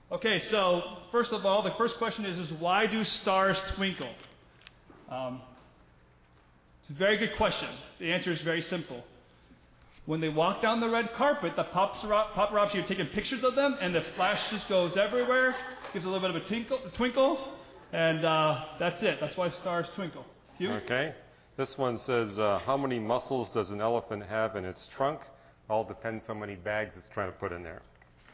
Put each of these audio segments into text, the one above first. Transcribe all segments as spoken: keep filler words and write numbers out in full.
Okay, so first of all, the first question is, is why do stars twinkle? Um, it's a very good question. The answer is very simple. When they walk down the red carpet, the paparazzi are taking pictures of them, and the flash just goes everywhere, gives a little bit of a twinkle, twinkle and uh, that's it. That's why stars twinkle. You? Okay. This one says, uh, how many muscles does an elephant have in its trunk? All depends how many bags it's trying to put in there.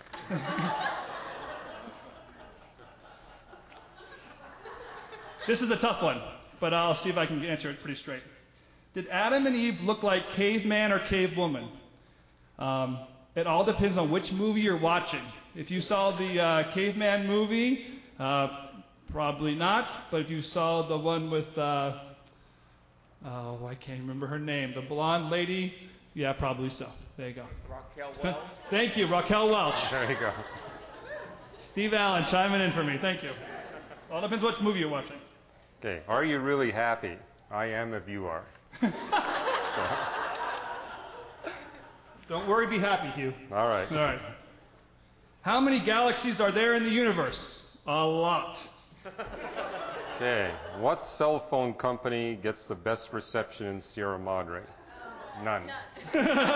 This is a tough one, but I'll see if I can answer it pretty straight. Did Adam and Eve look like caveman or cavewoman? Um, it all depends on which movie you're watching. If you saw the uh, caveman movie, uh, probably not. But if you saw the one with, uh, oh, I can't remember her name, the blonde lady, yeah, probably so. There you go. Raquel Welch. Thank you, Raquel Welch. There you go. Steve Allen chiming in for me. Thank you. All depends which movie you're watching. Okay. Are you really happy? I am if you are. Don't worry, be happy, Hugh. All right. All right. How many galaxies are there in the universe? A lot. Okay. What cell phone company gets the best reception in Sierra Madre? None. Verizon.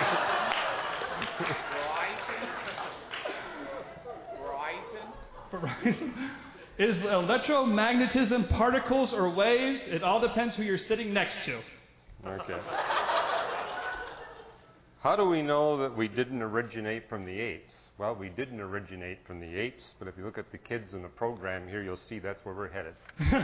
Verizon. Verizon. Is electromagnetism particles or waves? It all depends who you're sitting next to. Okay. How do we know that we didn't originate from the apes? Well, we didn't originate from the apes, but if you look at the kids in the program here, you'll see that's where we're headed.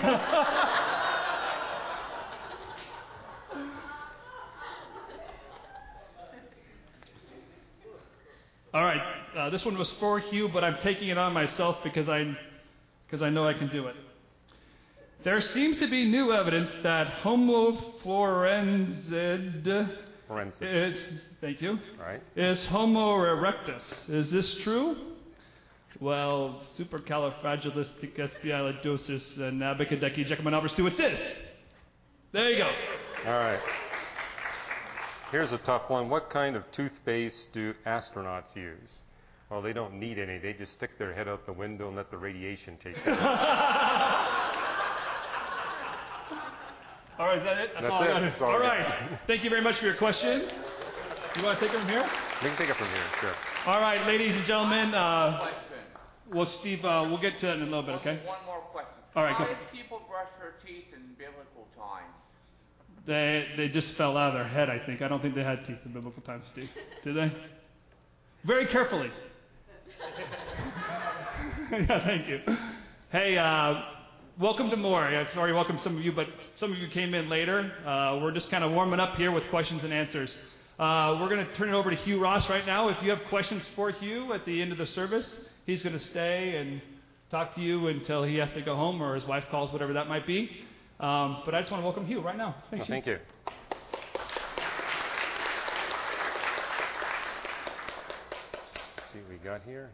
All right. Uh, this one was for Hugh, but I'm taking it on myself because I, because I know I can do it. There seems to be new evidence that Homo floresiensis is, thank you, Right. is Homo erectus. Is this true? Well, supercalifragilisticexpialidocious and abracadabra. There you go. All right. Here's a tough one. What kind of toothpaste do astronauts use? Well, they don't need any. They just stick their head out the window and let the radiation take care of it. All right, is that it? That's oh, it. That That's all all right. Thank you very much for your question. You want to take it from here? We can take it from here, sure. All right, ladies and gentlemen. Uh, well, Steve, uh, we'll get to it in a little bit, okay? One more question. All right, How go. did people brush their teeth in biblical times? They they just fell out of their head, I think. I don't think they had teeth in biblical times, Steve. Did they? Very carefully. Yeah, thank you. Hey, uh, welcome to Maury. I'm sorry, welcome some of you, but some of you came in later. Uh, we're just kind of warming up here with questions and answers. Uh, we're going to turn it over to Hugh Ross right now. If you have questions for Hugh at the end of the service, he's going to stay and talk to you until he has to go home or his wife calls, whatever that might be. Um, but I just want to welcome Hugh right now. Thanks, Well, thank you. Let's see what we got here.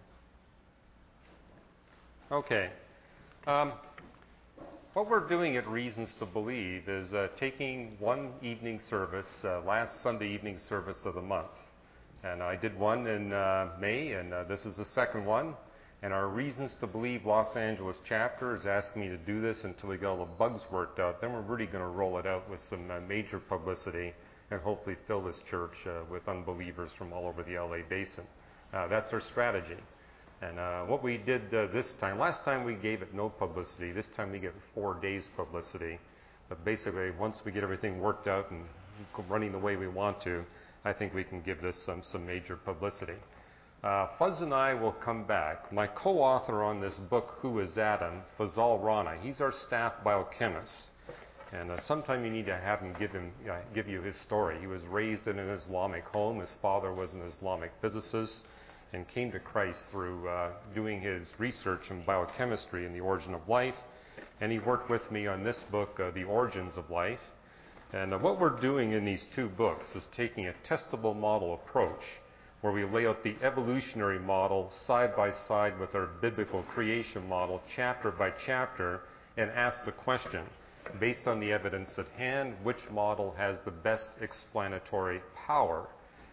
Okay. Um, what we're doing at Reasons to Believe is uh, taking one evening service, uh, last Sunday evening service of the month. And I did one in uh, May, and uh, this is the second one. And our Reasons to Believe Los Angeles chapter is asking me to do this until we get all the bugs worked out. Then we're really going to roll it out with some uh, major publicity and hopefully fill this church uh, with unbelievers from all over the L A basin. Uh, that's our strategy. And uh, what we did uh, this time, last time we gave it no publicity. This time we give it four days publicity. But basically, once we get everything worked out and running the way we want to, I think we can give this some, some major publicity. Uh, Fuzz and I will come back. My co-author on this book, Who is Adam, Fazal Rana, he's our staff biochemist. And uh, sometime you need to have him give, him, uh, give you his story. He was raised in an Islamic home. His father was an Islamic physicist and came to Christ through uh, doing his research in biochemistry and the origin of life. And he worked with me on this book, uh, The Origins of Life. And uh, what we're doing in these two books is taking a testable model approach where we lay out the evolutionary model side by side with our biblical creation model, chapter by chapter, and ask the question, based on the evidence at hand, which model has the best explanatory power?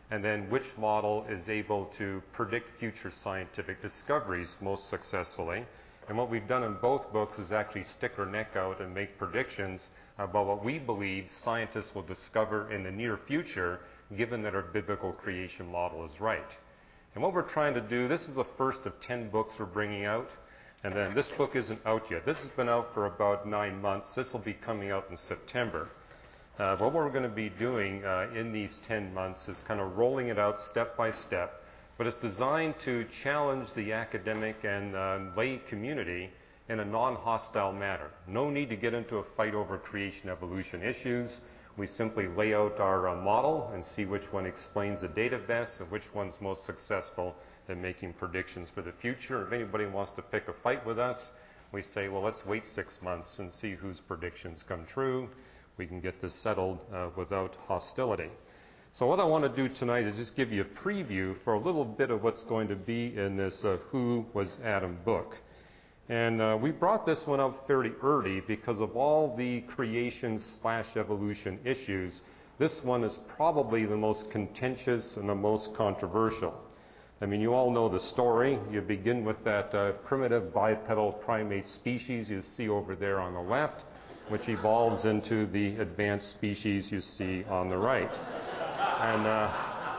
and then which model is able to predict future scientific discoveries most successfully. And what we've done in both books is actually stick our neck out and make predictions about what we believe scientists will discover in the near future, given that our biblical creation model is right. And what we're trying to do, this is the first of ten books we're bringing out, and then this book isn't out yet. This has been out for about nine months. This will be coming out in September. Uh, what we're going to be doing uh, in these ten months is kind of rolling it out step by step, but it's designed to challenge the academic and uh, lay community in a non-hostile manner. No need to get into a fight over creation evolution issues. We simply lay out our uh, model and see which one explains the data best and which one's most successful in making predictions for the future. If anybody wants to pick a fight with us, we say, well, let's wait six months and see whose predictions come true. We can get this settled uh, without hostility. So what I want to do tonight is just give you a preview for a little bit of what's going to be in this uh, Who Was Adam book. And uh, we brought this one up fairly early because of all the creation slash evolution issues. This one is probably the most contentious and the most controversial. I mean, you all know the story. You begin with that uh, primitive bipedal primate species you see over there on the left, which evolves into the advanced species you see on the right. And uh,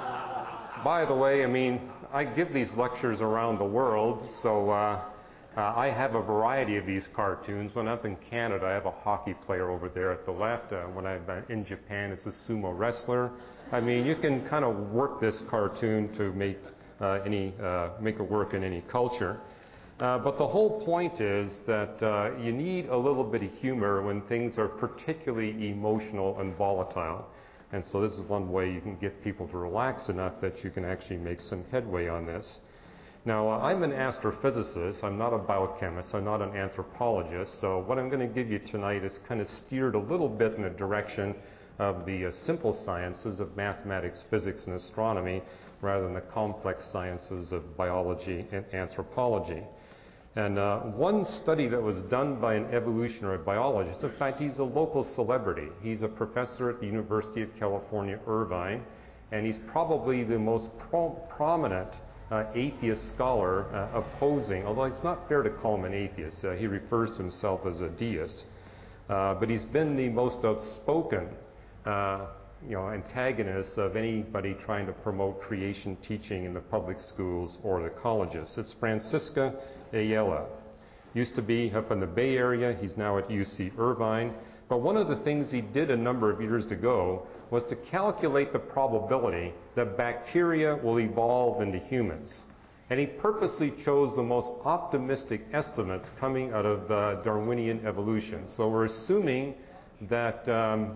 by the way, I mean, I give these lectures around the world, so uh, uh, I have a variety of these cartoons. When I'm in Canada, I have a hockey player over there at the left. Uh, when I'm in Japan, it's a sumo wrestler. I mean, you can kind of work this cartoon to make uh, any uh, make it work in any culture. Uh, but the whole point is that uh, you need a little bit of humor when things are particularly emotional and volatile. And so this is one way you can get people to relax enough that you can actually make some headway on this. Now, uh, I'm an astrophysicist. I'm not a biochemist. I'm not an anthropologist. So what I'm going to give you tonight is kind of steered a little bit in the direction of the uh, simple sciences of mathematics, physics, and astronomy, rather than the complex sciences of biology and anthropology. And uh, one study that was done by an evolutionary biologist, in fact, he's a local celebrity. He's a professor at the University of California, Irvine, and he's probably the most pro- prominent uh, atheist scholar uh, opposing, although it's not fair to call him an atheist. Uh, he refers to himself as a deist. Uh, but he's been the most outspoken uh, you know, antagonist of anybody trying to promote creation teaching in the public schools or the colleges. It's Francisco Ayala. Used to be up in the Bay Area. He's now at U C Irvine. But one of the things he did a number of years ago was to calculate the probability that bacteria will evolve into humans. And he purposely chose the most optimistic estimates coming out of uh, Darwinian evolution. So we're assuming that um,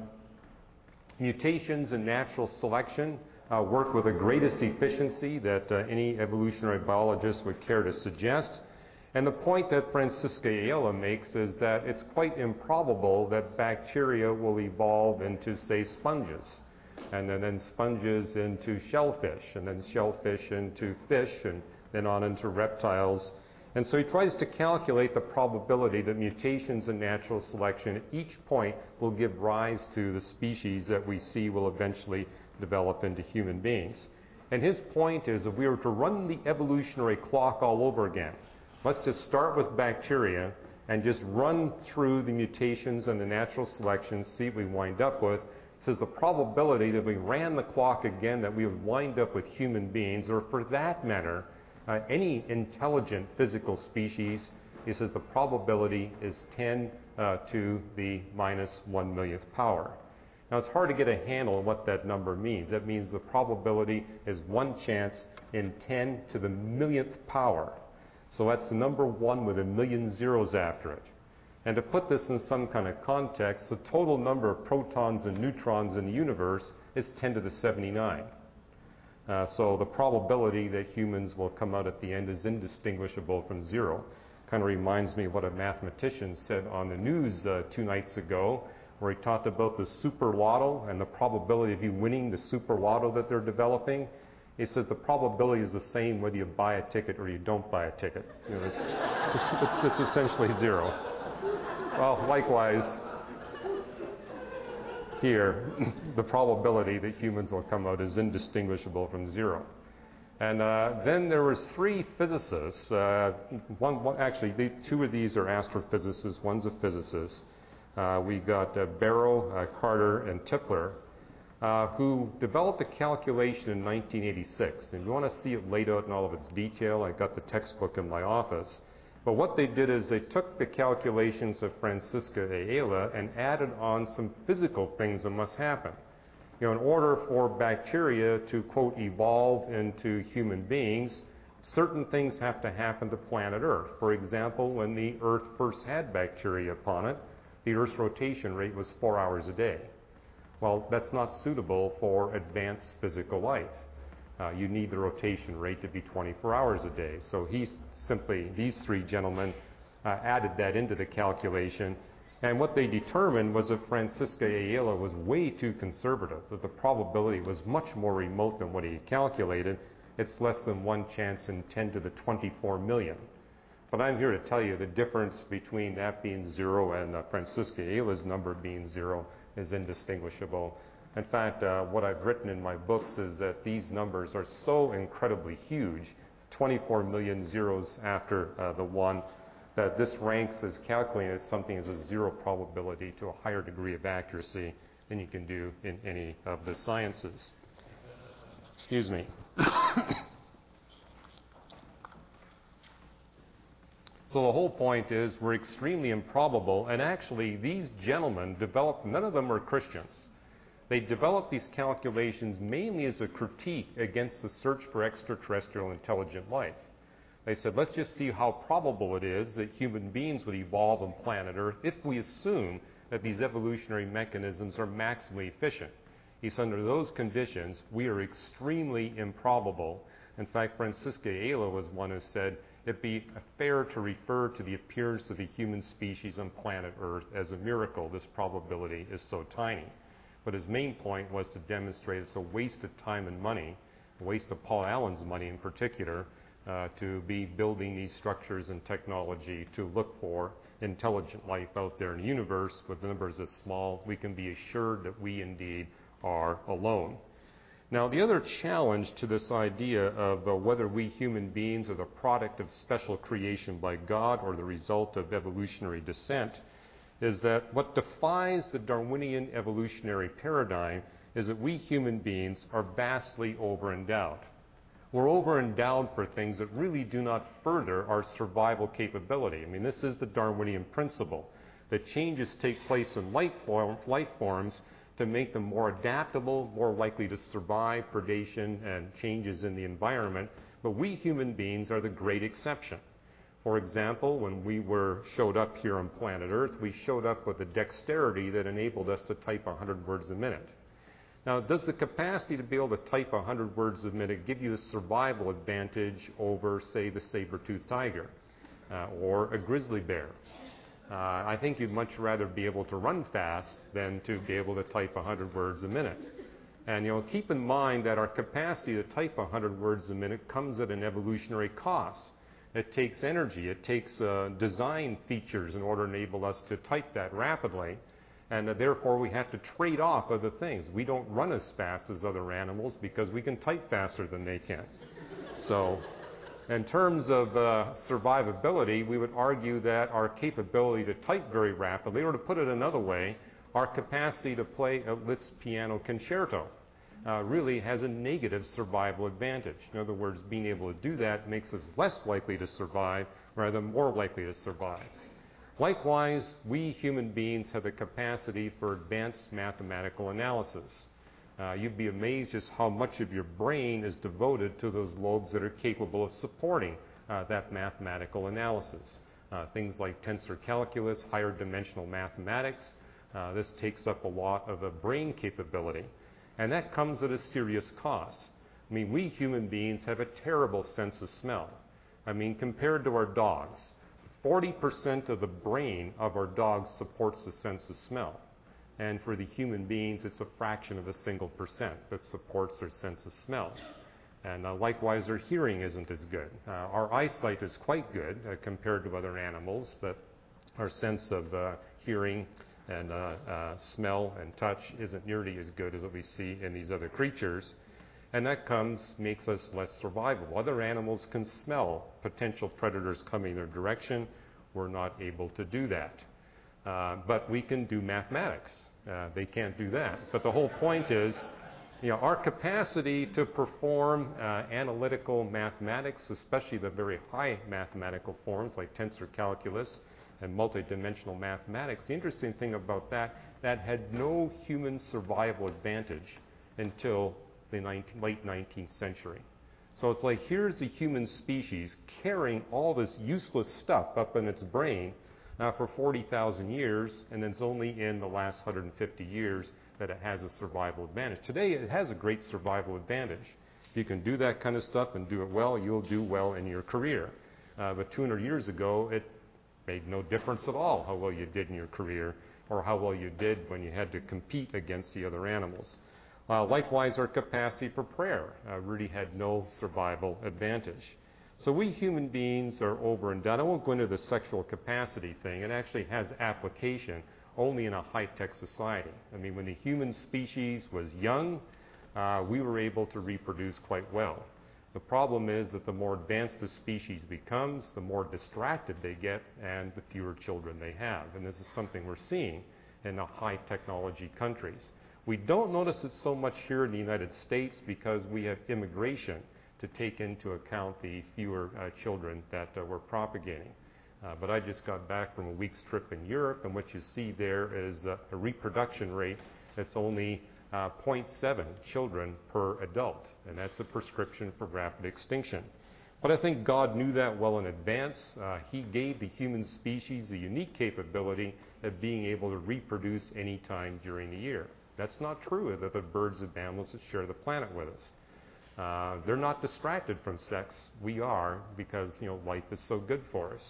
mutations and natural selection uh, work with the greatest efficiency that uh, any evolutionary biologist would care to suggest. And the point that Francisco Ayala makes is that it's quite improbable that bacteria will evolve into, say, sponges, and then, then sponges into shellfish, and then shellfish into fish, and then on into reptiles. And so he tries to calculate the probability that mutations in natural selection at each point will give rise to the species that we see will eventually develop into human beings. And his point is, if we were to run the evolutionary clock all over again, let's just start with bacteria and just run through the mutations and the natural selection, see what we wind up with. It says the probability that we ran the clock again, that we would wind up with human beings, or for that matter, uh, any intelligent physical species, he says the probability is ten uh, to the minus one millionth power. Now, it's hard to get a handle on what that number means. That means the probability is one chance in ten to the millionth power. So that's the number one with a million zeros after it. And to put this in some kind of context, the total number of protons and neutrons in the universe is ten to the seventy-nine. Uh, so the probability that humans will come out at the end is indistinguishable from zero. Kind of reminds me of what a mathematician said on the news uh, two nights ago, where he talked about the super lotto and the probability of you winning the super lotto that they're developing. He says the probability is the same whether you buy a ticket or you don't buy a ticket. You know, it's, it's, it's, it's essentially zero. Well, likewise, here, the probability that humans will come out is indistinguishable from zero. And uh, then there was three physicists. Uh, one, one, actually, the, two of these are astrophysicists. One's a physicist. Uh, we got uh, Barrow, uh, Carter, and Tipler, uh, who developed a calculation in nineteen eighty-six. And you want to see it laid out in all of its detail. I got the textbook in my office. But what they did is they took the calculations of Francisca Ayala and added on some physical things that must happen. You know, in order for bacteria to, quote, evolve into human beings, certain things have to happen to planet Earth. For example, when the Earth first had bacteria upon it, the Earth's rotation rate was four hours a day. Well, that's not suitable for advanced physical life. Uh, you need the rotation rate to be twenty-four hours a day. So he's simply, these three gentlemen uh, added that into the calculation. And what they determined was that Francisca Ayala was way too conservative, that the probability was much more remote than what he had calculated. It's less than one chance in ten to the twenty-four million. But I'm here to tell you the difference between that being zero and uh, Francisca Ayala's number being zero is indistinguishable. In fact, uh, what I've written in my books is that these numbers are so incredibly huge, twenty-four million zeros after uh, the one, that this ranks as calculated as something as a zero probability to a higher degree of accuracy than you can do in any of the sciences. Excuse me. So the whole point is we're extremely improbable, and actually these gentlemen developed, none of them were Christians. They developed these calculations mainly as a critique against the search for extraterrestrial intelligent life. They said, let's just see how probable it is that human beings would evolve on planet Earth if we assume that these evolutionary mechanisms are maximally efficient. He said, under those conditions, we are extremely improbable. In fact, Francisca Ayala was one who said, it'd be fair to refer to the appearance of the human species on planet Earth as a miracle. This probability is so tiny. But his main point was to demonstrate it's a waste of time and money, a waste of Paul Allen's money in particular, uh, to be building these structures and technology to look for intelligent life out there in the universe. With numbers as small, we can be assured that we indeed are alone. Now, the other challenge to this idea of uh, whether we human beings are the product of special creation by God or the result of evolutionary descent is that what defies the Darwinian evolutionary paradigm is that we human beings are vastly over-endowed. We're over-endowed for things that really do not further our survival capability. I mean, this is the Darwinian principle, that changes take place in life, form, life forms to make them more adaptable, more likely to survive predation and changes in the environment. But we human beings are the great exception. For example, when we were showed up here on planet Earth, we showed up with a dexterity that enabled us to type one hundred words a minute. Now, does the capacity to be able to type one hundred words a minute give you the survival advantage over, say, the saber-toothed tiger uh, or a grizzly bear? Uh, I think you'd much rather be able to run fast than to be able to type one hundred words a minute. And, you know, keep in mind that our capacity to type one hundred words a minute comes at an evolutionary cost. It takes energy. It takes uh, design features in order to enable us to type that rapidly. And uh, therefore, we have to trade off other things. We don't run as fast as other animals because we can type faster than they can. So in terms of uh, survivability, we would argue that our capability to type very rapidly, or to put it another way, our capacity to play a Liszt piano concerto uh, really has a negative survival advantage. In other words, being able to do that makes us less likely to survive rather than more likely to survive. Likewise, we human beings have the capacity for advanced mathematical analysis. Uh, you'd be amazed just how much of your brain is devoted to those lobes that are capable of supporting uh, that mathematical analysis. Uh, things like tensor calculus, higher dimensional mathematics. Uh, this takes up a lot of a brain capability. And that comes at a serious cost. I mean, we human beings have a terrible sense of smell. I mean, compared to our dogs, forty percent of the brain of our dogs supports the sense of smell. And for the human beings, it's a fraction of a single percent that supports their sense of smell. And uh, likewise, our hearing isn't as good. Uh, our eyesight is quite good uh, compared to other animals, but our sense of uh, hearing and uh, uh, smell and touch isn't nearly as good as what we see in these other creatures. And that comes, makes us less survivable. Other animals can smell potential predators coming their direction. We're not able to do that. Uh, but we can do mathematics. Uh, they can't do that. But the whole point is, you know, our capacity to perform uh, analytical mathematics, especially the very high mathematical forms like tensor calculus and multidimensional mathematics, the interesting thing about that, that had no human survival advantage until the nineteen, late nineteenth century. So it's like, here's the human species carrying all this useless stuff up in its brain uh, for forty thousand years, and it's only in the last one hundred fifty years that it has a survival advantage. Today, it has a great survival advantage. If you can do that kind of stuff and do it well, you'll do well in your career. Uh, but two hundred years ago, it made no difference at all how well you did in your career or how well you did when you had to compete against the other animals. Uh, likewise, our capacity for prayer uh, really had no survival advantage. So we human beings are over and done. I won't go into the sexual capacity thing. It actually has application only in a high-tech society. I mean, when the human species was young, uh, we were able to reproduce quite well. The problem is that the more advanced the species becomes, the more distracted they get and the fewer children they have. And this is something we're seeing in the high-technology countries. We don't notice it so much here in the United States because we have immigration to take into account the fewer uh, children that uh, we're propagating. Uh, but I just got back from a week's trip in Europe, and what you see there is uh, a reproduction rate that's only uh, zero point seven children per adult, and that's a prescription for rapid extinction. But I think God knew that well in advance. Uh, he gave the human species the unique capability of being able to reproduce any time during the year. That's not true of the birds and mammals that share the planet with us. Uh, they're not distracted from sex. We are, because, you know, life is so good for us.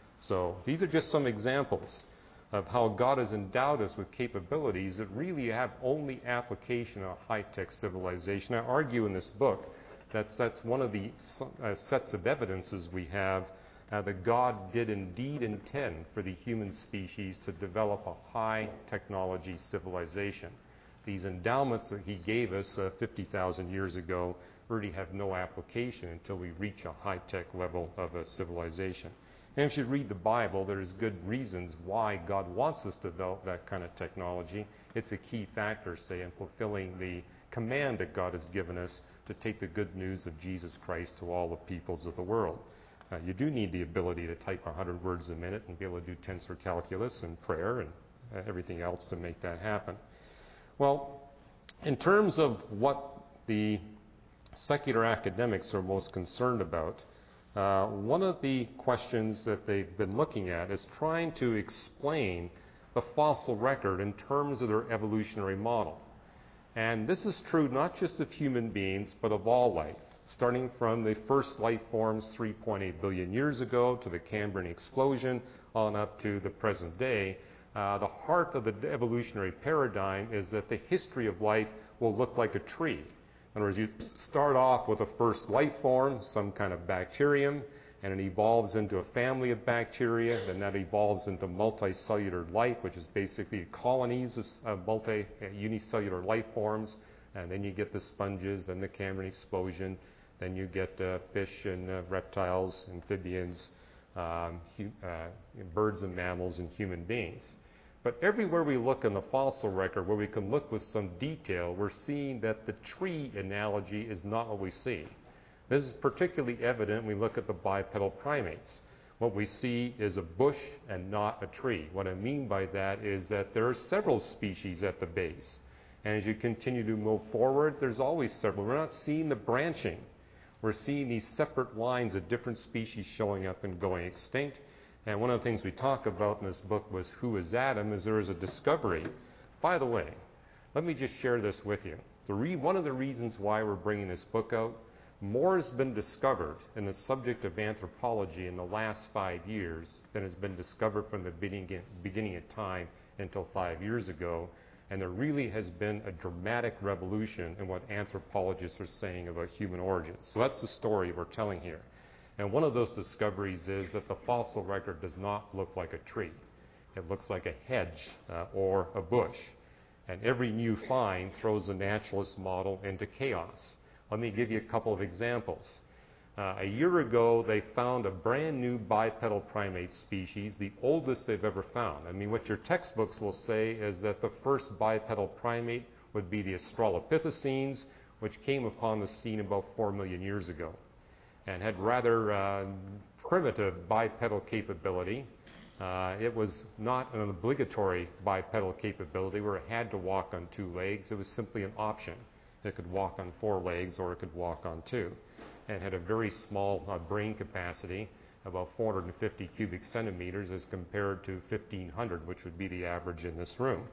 So these are just some examples of how God has endowed us with capabilities that really have only application in a high-tech civilization. I argue in this book that's, that's one of the uh, sets of evidences we have uh, that God did indeed intend for the human species to develop a high-technology civilization. These endowments that he gave us uh, fifty thousand years ago really have no application until we reach a high-tech level of a civilization. And if you read the Bible, there's good reasons why God wants us to develop that kind of technology. It's a key factor, say, in fulfilling the command that God has given us to take the good news of Jesus Christ to all the peoples of the world. Uh, you do need the ability to type one hundred words a minute and be able to do tensor calculus and prayer and uh, everything else to make that happen. Well, in terms of what the secular academics are most concerned about, uh, one of the questions that they've been looking at is trying to explain the fossil record in terms of their evolutionary model. And this is true not just of human beings, but of all life, starting from the first life forms three point eight billion years ago to the Cambrian explosion on up to the present day. Uh, the heart of the evolutionary paradigm is that the history of life will look like a tree. In other words, you start off with a first life form, some kind of bacterium, and it evolves into a family of bacteria, then that evolves into multicellular life, which is basically colonies of uh, multi uh, unicellular life forms, and then you get the sponges and the Cambrian explosion, then you get uh, fish and uh, reptiles, amphibians, um, hu- uh, birds and mammals, and human beings. But everywhere we look in the fossil record, where we can look with some detail, we're seeing that the tree analogy is not what we see. This is particularly evident when we look at the bipedal primates. What we see is a bush and not a tree. What I mean by that is that there are several species at the base. And as you continue to move forward, there's always several. We're not seeing the branching. We're seeing these separate lines of different species showing up and going extinct. And one of the things we talk about in this book was Who is Adam, is there is a discovery. By the way, let me just share this with you. The re- one of the reasons why we're bringing this book out, more has been discovered in the subject of anthropology in the last five years than has been discovered from the beginning, beginning of time until five years ago. And there really has been a dramatic revolution in what anthropologists are saying about human origins. So that's the story we're telling here. And one of those discoveries is that the fossil record does not look like a tree. It looks like a hedge uh, or a bush. And every new find throws the naturalist model into chaos. Let me give you a couple of examples. Uh, a year ago, they found a brand new bipedal primate species, the oldest they've ever found. I mean, what your textbooks will say is that the first bipedal primate would be the Australopithecines, which came upon the scene about four million years ago and had rather uh, primitive bipedal capability. Uh, it was not an obligatory bipedal capability where it had to walk on two legs. It was simply an option. It could walk on four legs or it could walk on two. And had a very small uh, brain capacity, about four hundred fifty cubic centimeters as compared to fifteen hundred, which would be the average in this room.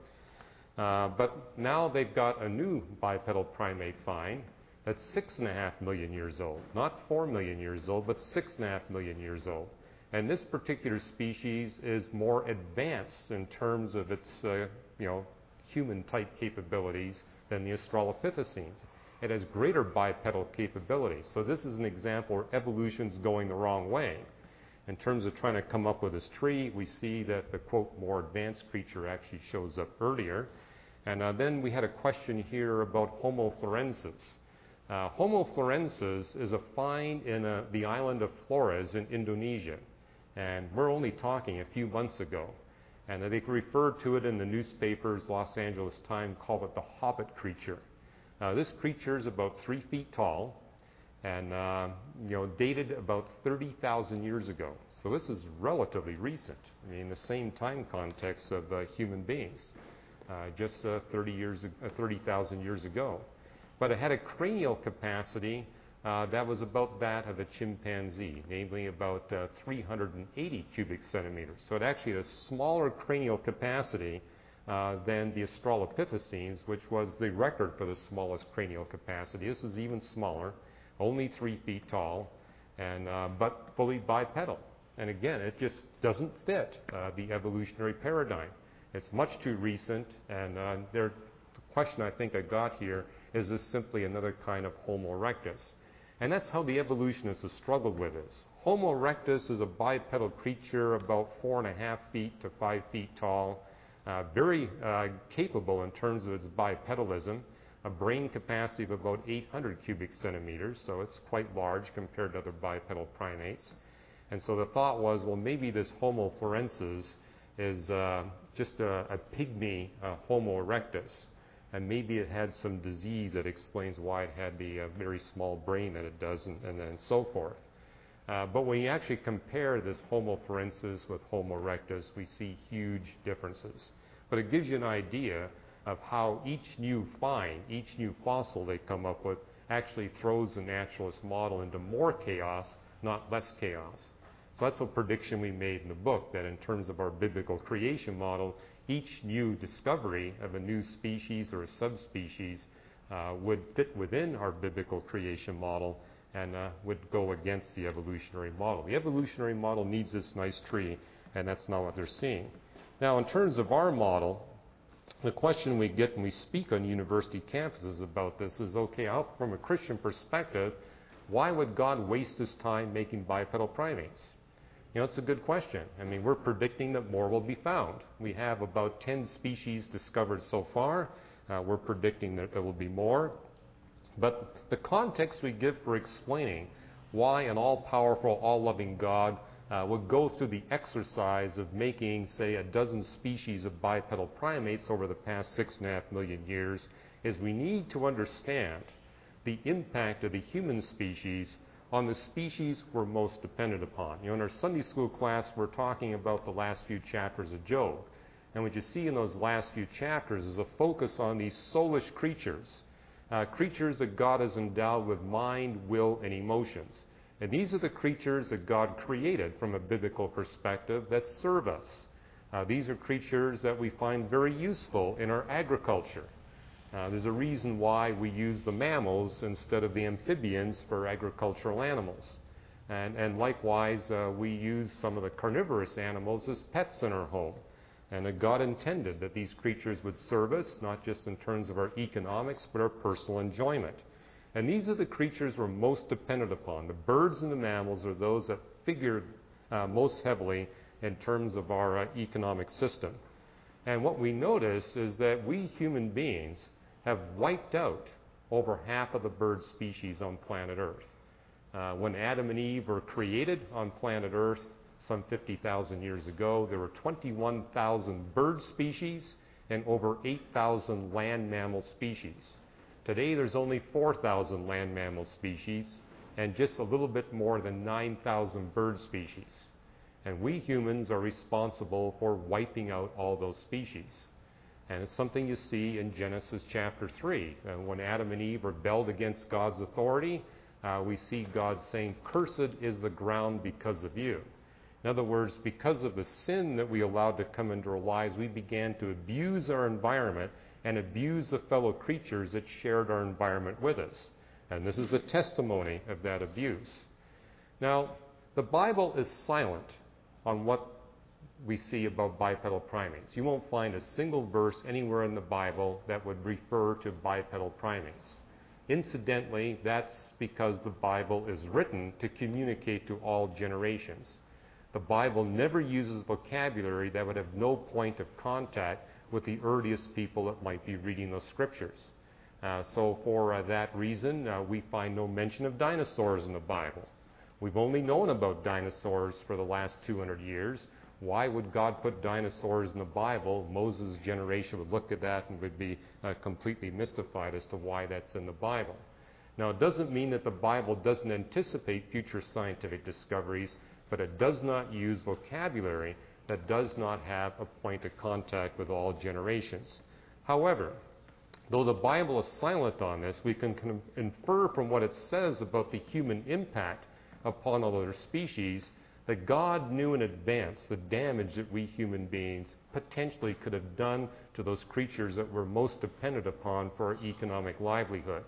Uh, but now they've got a new bipedal primate find that's six and a half million years old. Not four million years old, but six and a half million years old. And this particular species is more advanced in terms of its, uh, you know, human-type capabilities than the Australopithecines. It has greater bipedal capability. So this is an example where evolution's going the wrong way. In terms of trying to come up with this tree, we see that the, quote, more advanced creature actually shows up earlier. And uh, then we had a question here about Homo florensis. Uh, Homo florensis is a find in uh, the island of Flores in Indonesia. And we're only talking a few months ago. And they refer to it in the newspapers, Los Angeles Times, called it the Hobbit creature. Uh, this creature is about three feet tall and uh, you know, dated about thirty thousand years ago. So this is relatively recent. I mean, the same time context of uh, human beings, uh, just uh, thirty years, uh, thirty thousand years ago. But it had a cranial capacity uh, that was about that of a chimpanzee, namely about uh, three hundred eighty cubic centimeters. So it actually had a smaller cranial capacity Uh, than the Australopithecines, which was the record for the smallest cranial capacity. This is even smaller, only three feet tall, and uh, but fully bipedal. And again, it just doesn't fit uh, the evolutionary paradigm. It's much too recent, and uh, there, the question I think I got here is this simply another kind of Homo erectus? And that's how the evolutionists have struggled with this. Homo erectus is a bipedal creature about four and a half feet to five feet tall. Uh, very uh, capable in terms of its bipedalism, a brain capacity of about eight hundred cubic centimeters, so it's quite large compared to other bipedal primates. And so the thought was, well, maybe this Homo florensis is uh, just a, a pygmy uh, Homo erectus, and maybe it had some disease that explains why it had the uh, very small brain that it does, and, and, and so forth. Uh, but when you actually compare this Homo florensis with Homo erectus, we see huge differences. But it gives you an idea of how each new find, each new fossil they come up with, actually throws the naturalist model into more chaos, not less chaos. So that's a prediction we made in the book, that in terms of our biblical creation model, each new discovery of a new species or a subspecies uh, would fit within our biblical creation model and uh, would go against the evolutionary model. The evolutionary model needs this nice tree, and that's not what they're seeing. Now, in terms of our model, the question we get when we speak on university campuses about this is, okay, how, from a Christian perspective, why would God waste his time making bipedal primates? You know, it's a good question. I mean, we're predicting that more will be found. We have about ten species discovered so far. Uh, we're predicting that there will be more. But the context we give for explaining why an all-powerful, all-loving God uh, would go through the exercise of making, say, a dozen species of bipedal primates over the past six and a half million years is we need to understand the impact of the human species on the species we're most dependent upon. You know, in our Sunday school class, we're talking about the last few chapters of Job. And what you see in those last few chapters is a focus on these soulish creatures. Uh, creatures that God has endowed with mind, will, and emotions. And these are the creatures that God created from a biblical perspective that serve us. Uh, these are creatures that we find very useful in our agriculture. Uh, there's a reason why we use the mammals instead of the amphibians for agricultural animals. And, and likewise, uh, we use some of the carnivorous animals as pets in our home. And that God intended that these creatures would serve us, not just in terms of our economics, but our personal enjoyment. And these are the creatures we're most dependent upon. The birds and the mammals are those that figure uh, most heavily in terms of our uh, economic system. And what we notice is that we human beings have wiped out over half of the bird species on planet Earth. Uh, when Adam and Eve were created on planet Earth some fifty thousand years ago, there were twenty-one thousand bird species and over eight thousand land mammal species. Today there's only four thousand land mammal species and just a little bit more than nine thousand bird species. And we humans are responsible for wiping out all those species. And it's something you see in Genesis chapter three. Uh, when Adam and Eve rebelled against God's authority, uh, we see God saying, "Cursed is the ground because of you." In other words, because of the sin that we allowed to come into our lives, we began to abuse our environment and abuse the fellow creatures that shared our environment with us. And this is the testimony of that abuse. Now, the Bible is silent on what we see about bipedal primates. You won't find a single verse anywhere in the Bible that would refer to bipedal primates. Incidentally, that's because the Bible is written to communicate to all generations. The Bible never uses vocabulary that would have no point of contact with the earliest people that might be reading those scriptures. Uh, so for uh, that reason, uh, we find no mention of dinosaurs in the Bible. We've only known about dinosaurs for the last two hundred years. Why would God put dinosaurs in the Bible? Moses' generation would look at that and would be uh, completely mystified as to why that's in the Bible. Now, it doesn't mean that the Bible doesn't anticipate future scientific discoveries, but it does not use vocabulary that does not have a point of contact with all generations. However, though the Bible is silent on this, we can con- infer from what it says about the human impact upon other species that God knew in advance the damage that we human beings potentially could have done to those creatures that we're most dependent upon for our economic livelihood.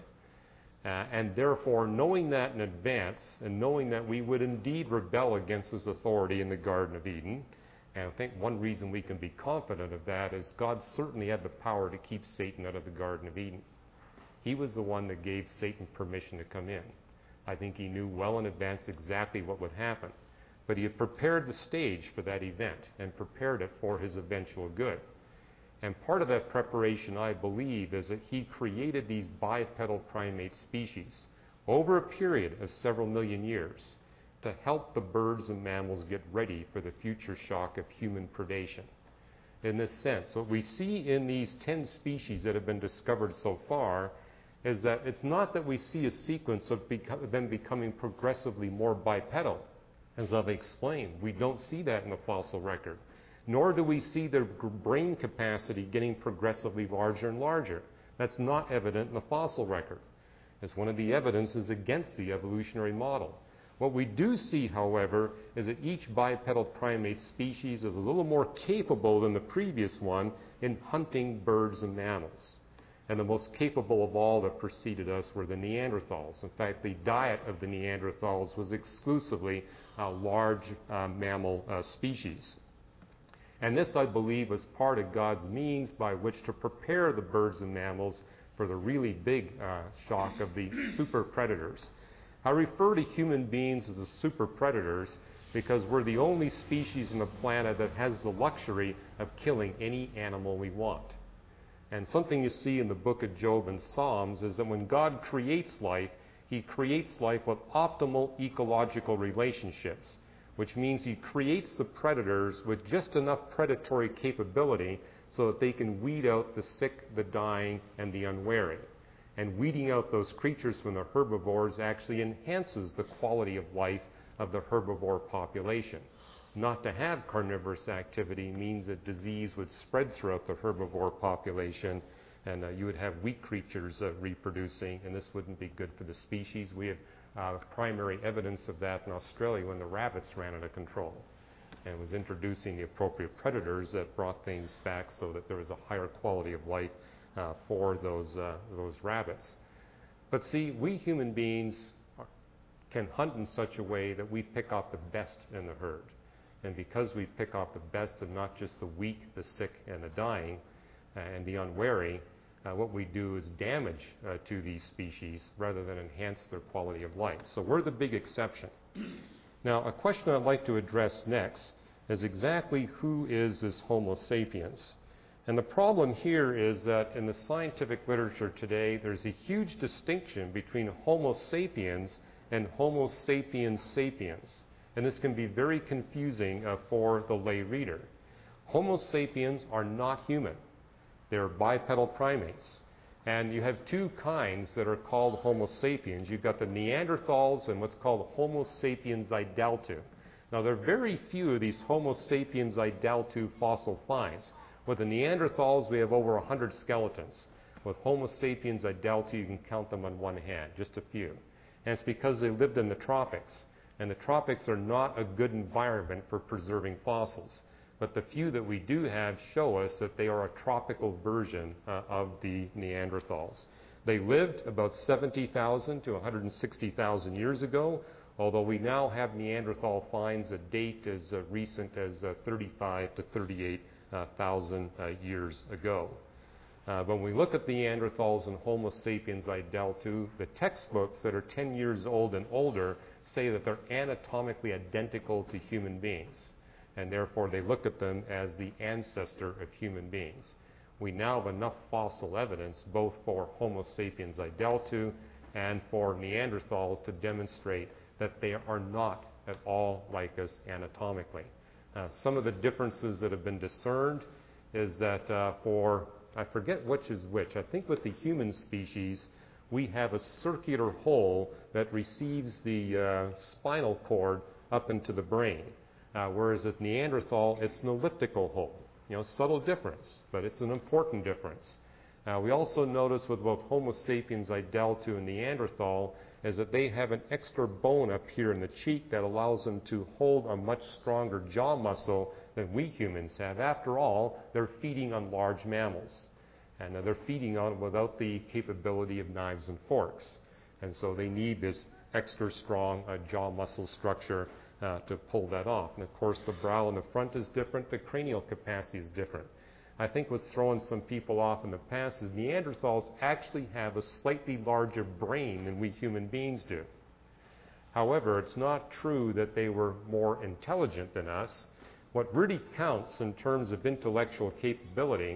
Uh, and therefore, knowing that in advance and knowing that we would indeed rebel against his authority in the Garden of Eden, and I think one reason we can be confident of that is God certainly had the power to keep Satan out of the Garden of Eden. He was the one that gave Satan permission to come in. I think he knew well in advance exactly what would happen. But he had prepared the stage for that event and prepared it for his eventual good. And part of that preparation, I believe, is that he created these bipedal primate species over a period of several million years to help the birds and mammals get ready for the future shock of human predation. In this sense, what we see in these ten species that have been discovered so far is that it's not that we see a sequence of beco- them becoming progressively more bipedal. As I've explained, we don't see that in the fossil record. Nor do we see their brain capacity getting progressively larger and larger. That's not evident in the fossil record. It's one of the evidences against the evolutionary model. What we do see, however, is that each bipedal primate species is a little more capable than the previous one in hunting birds and mammals. And the most capable of all that preceded us were the Neanderthals. In fact, the diet of the Neanderthals was exclusively uh, large uh, mammal uh, species. And this, I believe, was part of God's means by which to prepare the birds and mammals for the really big uh, shock of the super predators. I refer to human beings as the super predators because we're the only species on the planet that has the luxury of killing any animal we want. And something you see in the book of Job and Psalms is that when God creates life, he creates life with optimal ecological relationships, which means he creates the predators with just enough predatory capability so that they can weed out the sick, the dying, and the unwary. And weeding out those creatures from the herbivores actually enhances the quality of life of the herbivore population. Not to have carnivorous activity means that disease would spread throughout the herbivore population, and uh, you would have weak creatures uh, reproducing, and this wouldn't be good for the species. We have uh, primary evidence of that in Australia when the rabbits ran out of control, and was introducing the appropriate predators that brought things back so that there was a higher quality of life uh, for those, uh, those rabbits. But see, we human beings are, can hunt in such a way that we pick off the best in the herd. And because we pick off the best of not just the weak, the sick, and the dying, uh, and the unwary, uh, what we do is damage uh, to these species rather than enhance their quality of life. So we're the big exception. Now, a question I'd like to address next is exactly who is this Homo sapiens. And the problem here is that in the scientific literature today, there's a huge distinction between Homo sapiens and Homo sapiens sapiens. And this can be very confusing uh, for the lay reader. Homo sapiens are not human. They're bipedal primates. And you have two kinds that are called Homo sapiens. You've got the Neanderthals and what's called Homo sapiens idaltu. Now, there are very few of these Homo sapiens idaltu fossil finds. With the Neanderthals, we have over one hundred skeletons. With Homo sapiens idaltu, you can count them on one hand, just a few. And it's because they lived in the tropics. And the tropics are not a good environment for preserving fossils. But the few that we do have show us that they are a tropical version uh, of the Neanderthals. They lived about seventy thousand to one hundred sixty thousand years ago, although we now have Neanderthal finds that date as uh, recent as uh, thirty-five to thirty-eight thousand uh, years ago. Uh, when we look at the Neanderthals and Homo sapiens idaltu, the textbooks that are ten years old and older say that they're anatomically identical to human beings, and therefore they look at them as the ancestor of human beings. We now have enough fossil evidence both for Homo sapiens idaltu and for Neanderthals to demonstrate that they are not at all like us anatomically. Uh, some of the differences that have been discerned is that uh, for, I forget which is which, I think with the human species, we have a circular hole that receives the uh, spinal cord up into the brain, uh, whereas with Neanderthal, it's an elliptical hole. You know, subtle difference, but it's an important difference. Uh, we also notice with both Homo sapiens idaltu and Neanderthal is that they have an extra bone up here in the cheek that allows them to hold a much stronger jaw muscle than we humans have. After all, they're feeding on large mammals. And uh, they're feeding on without the capability of knives and forks. And so they need this extra strong uh, jaw muscle structure uh, to pull that off. And of course, the brow in the front is different. The cranial capacity is different. I think what's throwing some people off in the past is Neanderthals actually have a slightly larger brain than we human beings do. However, it's not true that they were more intelligent than us. What really counts in terms of intellectual capability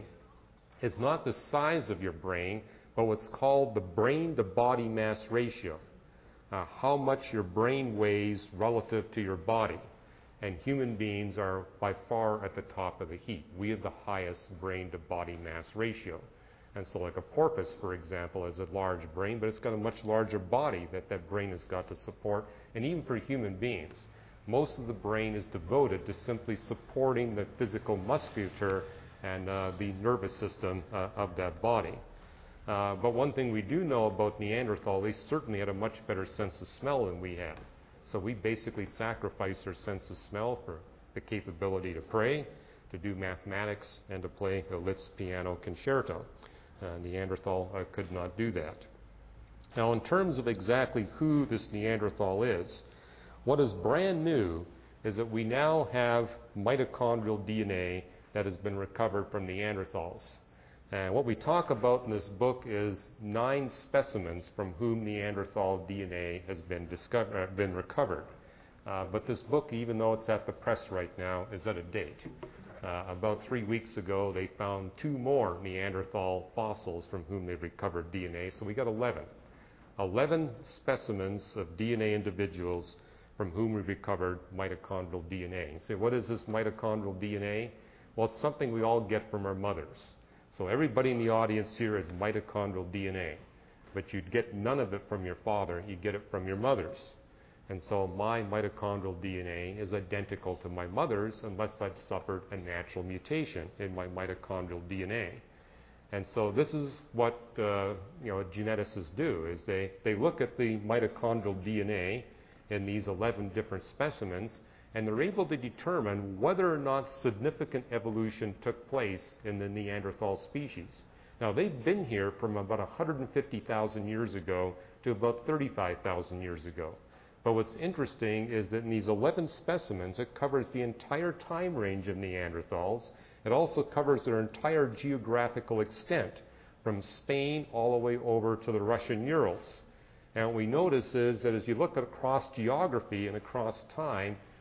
is not the size of your brain, but what's called the brain-to-body mass ratio, uh, how much your brain weighs relative to your body. And human beings are by far at the top of the heap. We have the highest brain-to-body mass ratio. And so like a porpoise, for example, has a large brain, but it's got a much larger body that that brain has got to support. And even for human beings, most of the brain is devoted to simply supporting the physical musculature and uh, the nervous system uh, of that body. Uh, but one thing we do know about Neanderthal, they certainly had a much better sense of smell than we had. So we basically sacrificed our sense of smell for the capability to pray, to do mathematics, and to play a Liszt piano concerto. Uh, Neanderthal uh, could not do that. Now, in terms of exactly who this Neanderthal is, what is brand new is that we now have mitochondrial D N A that has been recovered from Neanderthals. And what we talk about in this book is nine specimens from whom Neanderthal D N A has been, discovered, uh, been recovered. Uh, but this book, even though it's at the press right now, is out of date. Uh, about three weeks ago, they found two more Neanderthal fossils from whom they've recovered D N A, so we got eleven. eleven specimens of D N A individuals from whom we recovered mitochondrial D N A. You say, what is this mitochondrial D N A? Well, it's something we all get from our mothers. So everybody in the audience here has mitochondrial D N A, but you'd get none of it from your father, you get it from your mother's. And so my mitochondrial D N A is identical to my mother's unless I've suffered a natural mutation in my mitochondrial D N A. And so this is what uh, you know geneticists do, is they, they look at the mitochondrial D N A in these eleven different specimens, and they're able to determine whether or not significant evolution took place in the Neanderthal species. Now, they've been here from about one hundred fifty thousand years ago to about thirty-five thousand years ago. But what's interesting is that in these eleven specimens, it covers the entire time range of Neanderthals. It also covers their entire geographical extent, from Spain all the way over to the Russian Urals. And what we notice is that as you look at across geography and across time,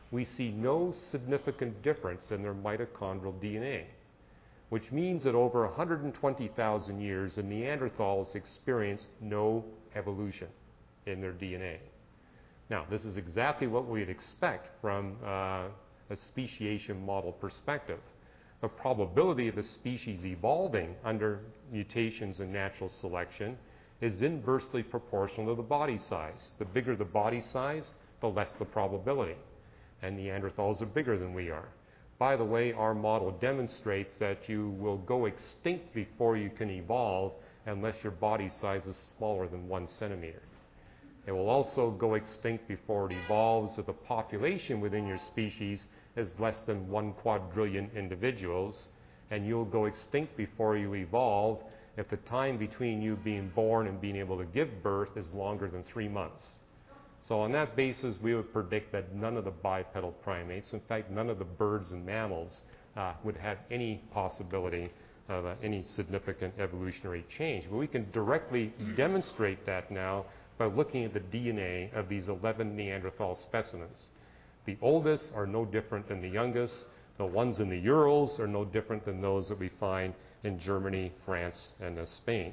we see no significant difference in their mitochondrial D N A, which means that over one hundred twenty thousand years, the Neanderthals experienced no evolution in their D N A. Now, this is exactly what we'd expect from uh, a speciation model perspective. The probability of a species evolving under mutations in natural selection is inversely proportional to the body size. The bigger the body size, the less the probability. And Neanderthals are bigger than we are. By the way, our model demonstrates that you will go extinct before you can evolve unless your body size is smaller than one centimeter. It will also go extinct before it evolves if the population within your species is less than one quadrillion individuals, and you'll go extinct before you evolve if the time between you being born and being able to give birth is longer than three months. So on that basis, we would predict that none of the bipedal primates, in fact, none of the birds and mammals, uh, would have any possibility of uh, any significant evolutionary change. But we can directly demonstrate that now by looking at the D N A of these eleven Neanderthal specimens. The oldest are no different than the youngest. The ones in the Urals are no different than those that we find in Germany, France, and uh, Spain.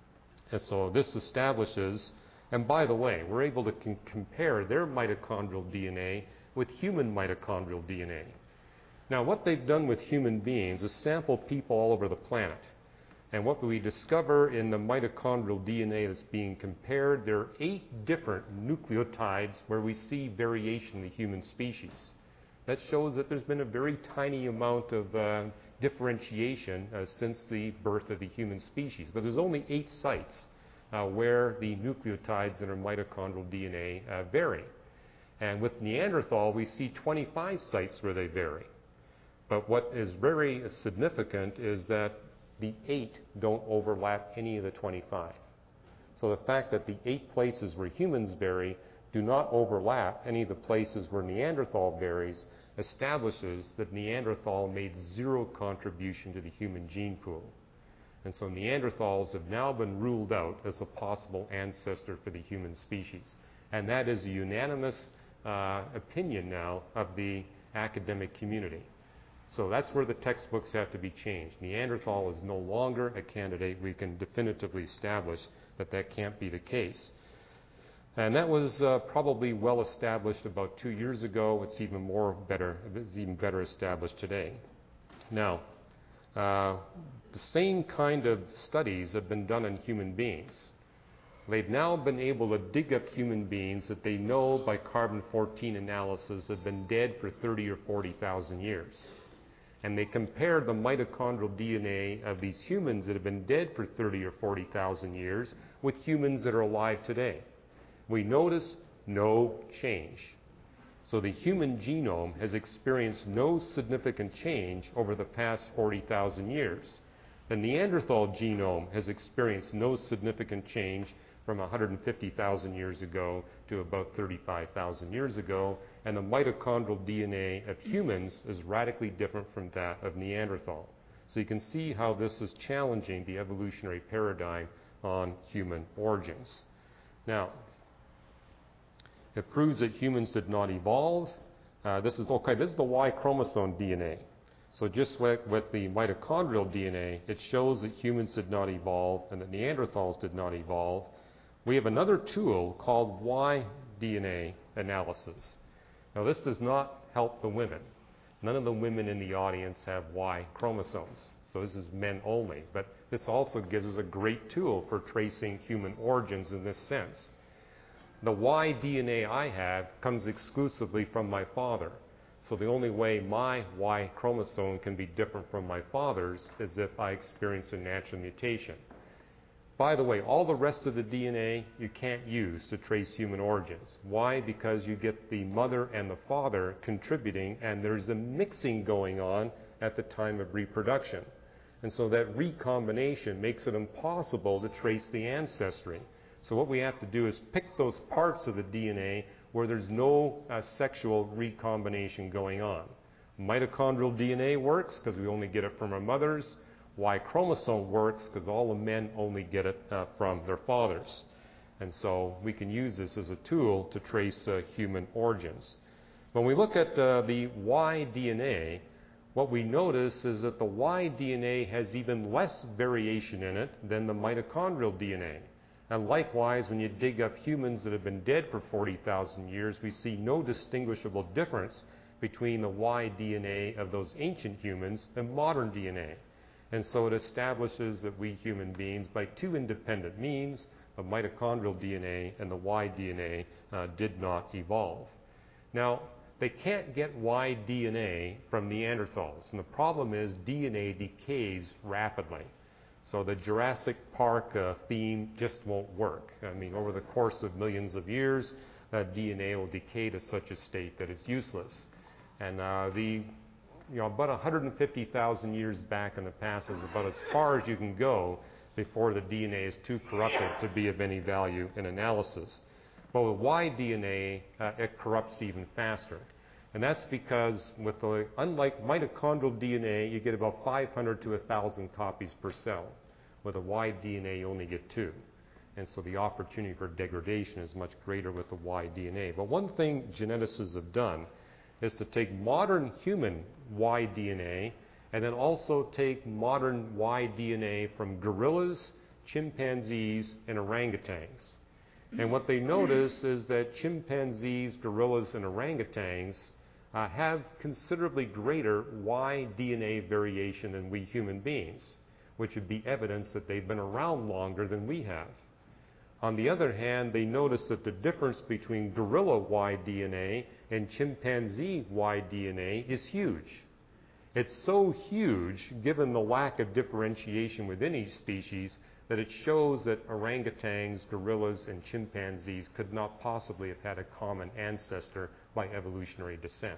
And so this establishes, and by the way, we're able to con- compare their mitochondrial D N A with human mitochondrial D N A. Now, what they've done with human beings is sample people all over the planet. And what we discover in the mitochondrial D N A that's being compared, there are eight different nucleotides where we see variation in the human species. That shows that there's been a very tiny amount of uh, differentiation uh, since the birth of the human species. But there's only eight sites uh, where the nucleotides in our mitochondrial D N A uh, vary. And with Neanderthal, we see twenty-five sites where they vary. But what is very significant is that the eight don't overlap any of the twenty-five. So the fact that the eight places where humans vary do not overlap any of the places where Neanderthal varies establishes that Neanderthal made zero contribution to the human gene pool. And so Neanderthals have now been ruled out as a possible ancestor for the human species. And that is a unanimous uh, opinion now of the academic community. So that's where the textbooks have to be changed. Neanderthal is no longer a candidate. We can definitively establish that that can't be the case. And that was uh, probably well established about two years ago. It's even more better, it's even better established today. Now, uh, the same kind of studies have been done on human beings. They've now been able to dig up human beings that they know by carbon fourteen analysis have been dead for thirty or forty thousand years. And they compared the mitochondrial D N A of these humans that have been dead for thirty or forty thousand years with humans that are alive today. We notice no change. So the human genome has experienced no significant change over the past forty thousand years. The Neanderthal genome has experienced no significant change from one hundred fifty thousand years ago to about thirty-five thousand years ago, and the mitochondrial D N A of humans is radically different from that of Neanderthal. So you can see how this is challenging the evolutionary paradigm on human origins. Now, it proves that humans did not evolve. Uh, this is okay. This is the Y chromosome D N A. So just with, with the mitochondrial D N A, it shows that humans did not evolve and that Neanderthals did not evolve. We have another tool called Y D N A analysis. Now, this does not help the women. None of the women in the audience have Y chromosomes. So this is men only. But this also gives us a great tool for tracing human origins in this sense. The Y D N A I have comes exclusively from my father. So the only way my Y chromosome can be different from my father's is if I experience a natural mutation. By the way, all the rest of the D N A you can't use to trace human origins. Why? Because you get the mother and the father contributing, and there's a mixing going on at the time of reproduction. And so that recombination makes it impossible to trace the ancestry. So what we have to do is pick those parts of the D N A where there's no uh, sexual recombination going on. Mitochondrial D N A works because we only get it from our mothers. Y chromosome works because all the men only get it uh, from their fathers. And so we can use this as a tool to trace uh, human origins. When we look at uh, the Y D N A, what we notice is that the Y D N A has even less variation in it than the mitochondrial D N A. And likewise, when you dig up humans that have been dead for forty thousand years, we see no distinguishable difference between the Y D N A of those ancient humans and modern D N A. And so it establishes that we human beings, by two independent means, the mitochondrial D N A and the Y D N A, uh, did not evolve. Now, they can't get Y D N A from Neanderthals, and the problem is D N A decays rapidly. So the Jurassic Park uh, theme just won't work. I mean, over the course of millions of years, uh, D N A will decay to such a state that it's useless. And uh, the, you know, about one hundred fifty thousand years back in the past is about as far as you can go before the D N A is too corrupted to be of any value in analysis. But with Y D N A, uh, it corrupts even faster. And that's because, with the, unlike mitochondrial D N A, you get about five hundred to one thousand copies per cell. With a Y D N A, you only get two. And so the opportunity for degradation is much greater with the Y D N A. But one thing geneticists have done is to take modern human Y D N A and then also take modern Y D N A from gorillas, chimpanzees, and orangutans. And what they notice is that chimpanzees, gorillas, and orangutans uh, have considerably greater Y D N A variation than we human beings, which would be evidence that they've been around longer than we have. On the other hand, they notice that the difference between gorilla Y D N A and chimpanzee Y D N A is huge. It's so huge, given the lack of differentiation within each species, that it shows that orangutans, gorillas, and chimpanzees could not possibly have had a common ancestor by evolutionary descent.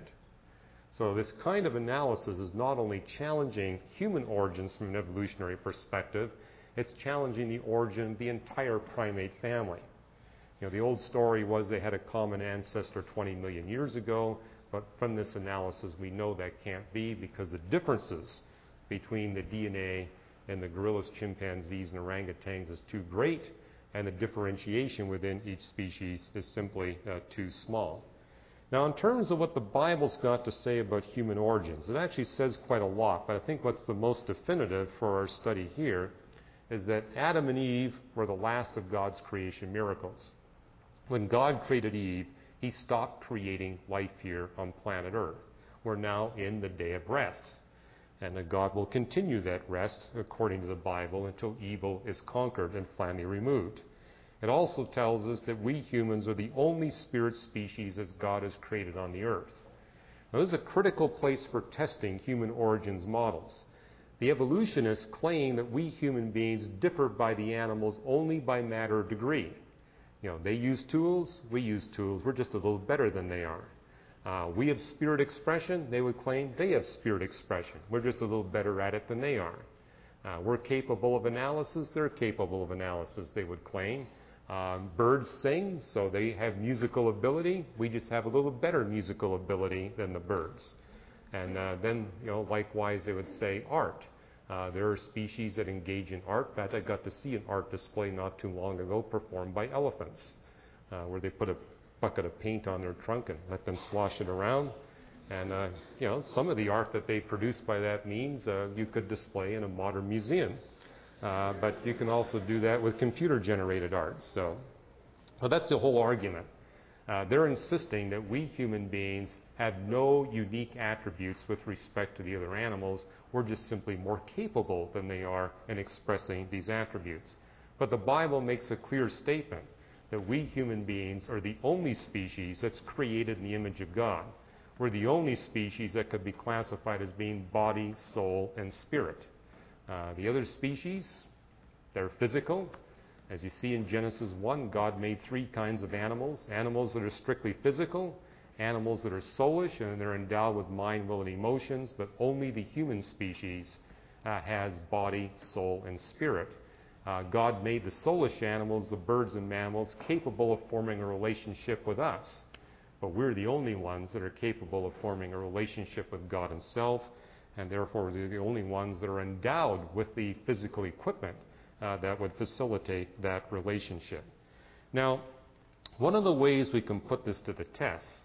So this kind of analysis is not only challenging human origins from an evolutionary perspective, it's challenging the origin of the entire primate family. You know, the old story was they had a common ancestor twenty million years ago, but from this analysis we know that can't be, because the differences between the D N A and the gorillas, chimpanzees, and orangutans is too great, and the differentiation within each species is simply uh, too small. Now, in terms of what the Bible's got to say about human origins, it actually says quite a lot, but I think what's the most definitive for our study here is that Adam and Eve were the last of God's creation miracles. When God created Eve, he stopped creating life here on planet Earth. We're now in the day of rest. And that God will continue that rest, according to the Bible, until evil is conquered and finally removed. It also tells us that we humans are the only spirit species as God has created on the earth. Now, this is a critical place for testing human origins models. The evolutionists claim that we human beings differ by the animals only by matter of degree. You know, they use tools, we use tools, we're just a little better than they are. Uh, we have spirit expression, they would claim they have spirit expression. We're just a little better at it than they are. Uh, we're capable of analysis, they're capable of analysis, they would claim. Um, birds sing, so they have musical ability. We just have a little better musical ability than the birds. And uh, then, you know, likewise, they would say art. Uh, there are species that engage in art. In fact, I got to see an art display not too long ago performed by elephants, uh, where they put a bucket of paint on their trunk and let them slosh it around. And, uh, you know, some of the art that they produce by that means uh, you could display in a modern museum. Uh, but you can also do that with computer-generated art. So, well, that's the whole argument. Uh, they're insisting that we human beings have no unique attributes with respect to the other animals. We're just simply more capable than they are in expressing these attributes. But the Bible makes a clear statement that we human beings are the only species that's created in the image of God. We're the only species that could be classified as being body, soul, and spirit. Uh, the other species, they're physical. As you see in Genesis one, God made three kinds of animals. Animals that are strictly physical, animals that are soulish, and they're endowed with mind, will, and emotions, but only the human species uh, has body, soul, and spirit. Uh, God made the soulish animals, the birds and mammals, capable of forming a relationship with us. But we're the only ones that are capable of forming a relationship with God Himself, and therefore they're the only ones that are endowed with the physical equipment uh, that would facilitate that relationship. Now, one of the ways we can put this to the test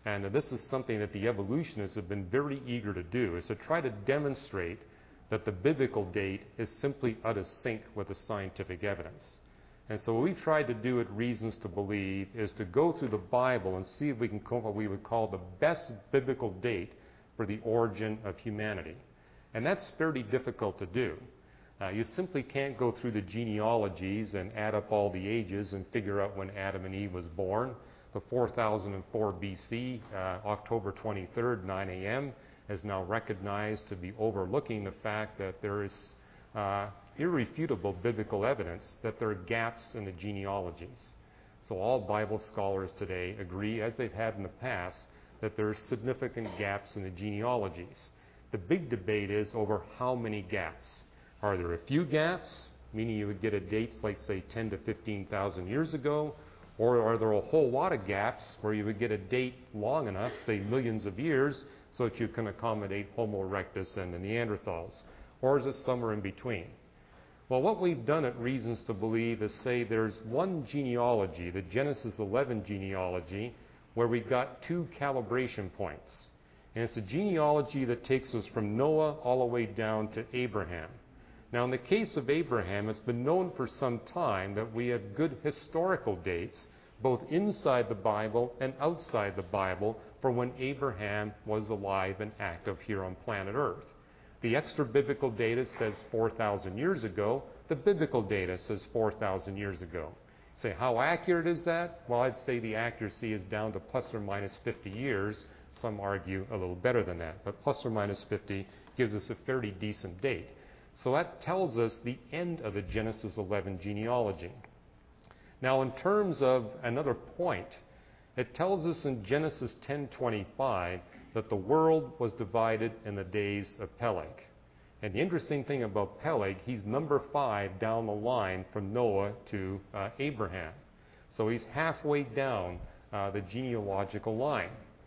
And uh, this is something that the evolutionists have been very eager to do, is to try to demonstrate that the biblical date is simply out of sync with the scientific evidence. And so what we've tried to do at Reasons to Believe is to go through the Bible and see if we can come up with what we would call the best biblical date for the origin of humanity. And that's fairly difficult to do. Uh, you simply can't go through the genealogies and add up all the ages and figure out when Adam and Eve was born. The four thousand four B C, uh, October twenty-third, nine a.m., is now recognized to be overlooking the fact that there is uh, irrefutable biblical evidence that there are gaps in the genealogies. So all Bible scholars today agree, as they've had in the past, that there are significant gaps in the genealogies. The big debate is over how many gaps. Are there a few gaps, meaning you would get a date like, say, ten to fifteen thousand years ago? Or are there a whole lot of gaps where you would get a date long enough, say millions of years, so that you can accommodate Homo erectus and the Neanderthals? Or is it somewhere in between? Well, what we've done at Reasons to Believe is say there's one genealogy, the Genesis eleven genealogy, where we've got two calibration points. And it's a genealogy that takes us from Noah all the way down to Abraham. Now, in the case of Abraham, it's been known for some time that we have good historical dates, both inside the Bible and outside the Bible, for when Abraham was alive and active here on planet Earth. The extra biblical data says four thousand years ago. The biblical data says four thousand years ago. Say, how accurate is that? Well, I'd say the accuracy is down to plus or minus fifty years. Some argue a little better than that, but plus or minus fifty gives us a fairly decent date. So that tells us the end of the Genesis eleven genealogy. Now, in terms of another point, it tells us in Genesis ten twenty-five that the world was divided in the days of Peleg. And the interesting thing about Peleg, he's number five down the line from Noah to uh, Abraham. So he's halfway down uh, the genealogical line.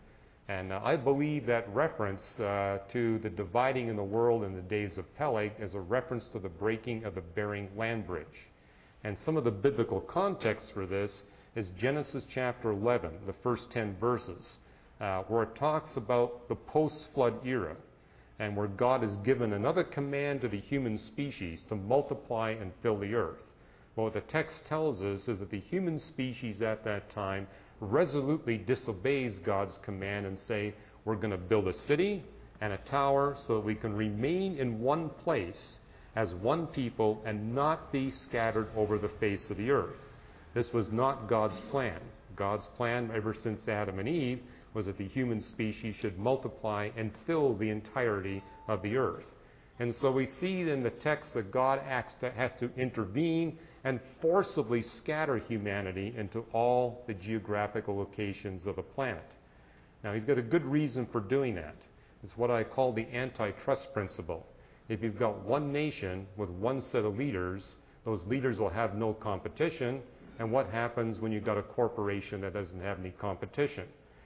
And uh, I believe that reference uh, to the dividing in the world in the days of Peleg is a reference to the breaking of the Bering Land Bridge. And some of the biblical context for this is Genesis chapter eleven, the first ten verses, uh, where it talks about the post-flood era, and where God has given another command to the human species to multiply and fill the earth. Well, what the text tells us is that the human species at that time resolutely disobeys God's command and say, we're going to build a city and a tower so that we can remain in one place as one people and not be scattered over the face of the earth. This was not God's plan. God's plan ever since Adam and Eve was that the human species should multiply and fill the entirety of the earth. And so we see in the text that God acts to, has to intervene and forcibly scatter humanity into all the geographical locations of the planet. Now, he's got a good reason for doing that. It's what I call the antitrust principle. If you've got one nation with one set of leaders, those leaders will have no competition. And what happens when you've got a corporation that doesn't have any competition?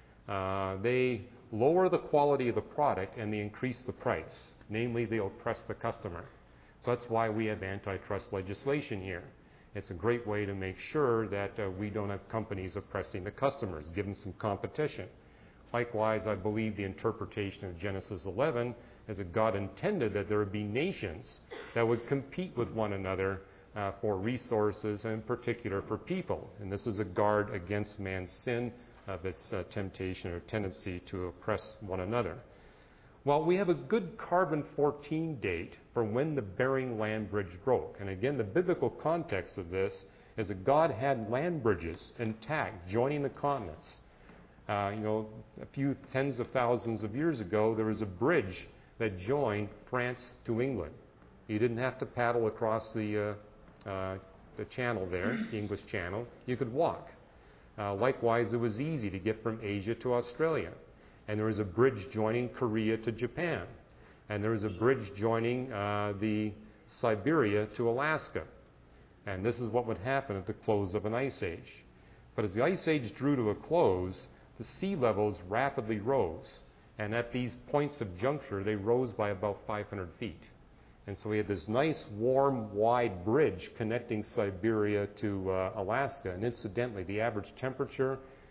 Uh, they lower the quality of the product and they increase the price. Namely, they oppress the customer. So that's why we have antitrust legislation here. It's a great way to make sure that uh, we don't have companies oppressing the customers, give them some competition. Likewise, I believe the interpretation of Genesis eleven is that God intended that there would be nations that would compete with one another uh, for resources, and in particular for people. And this is a guard against man's sin of its uh, temptation or tendency to oppress one another. Well, we have a good carbon fourteen date for when the Bering Land Bridge broke. And again, the biblical context of this is that God had land bridges intact, joining the continents. Uh, you know, a few tens of thousands of years ago, there was a bridge that joined France to England. You didn't have to paddle across the, uh, uh, the channel there, the English Channel. You could walk. Uh, likewise, it was easy to get from Asia to Australia. And there was a bridge joining Korea to Japan. And there was a bridge joining uh, the Siberia to Alaska. And this is what would happen at the close of an ice age. But as the ice age drew to a close, the sea levels rapidly rose. And at these points of juncture, they rose by about five hundred feet. And so we had this nice, warm, wide bridge connecting Siberia to uh, Alaska. And incidentally, the average temperature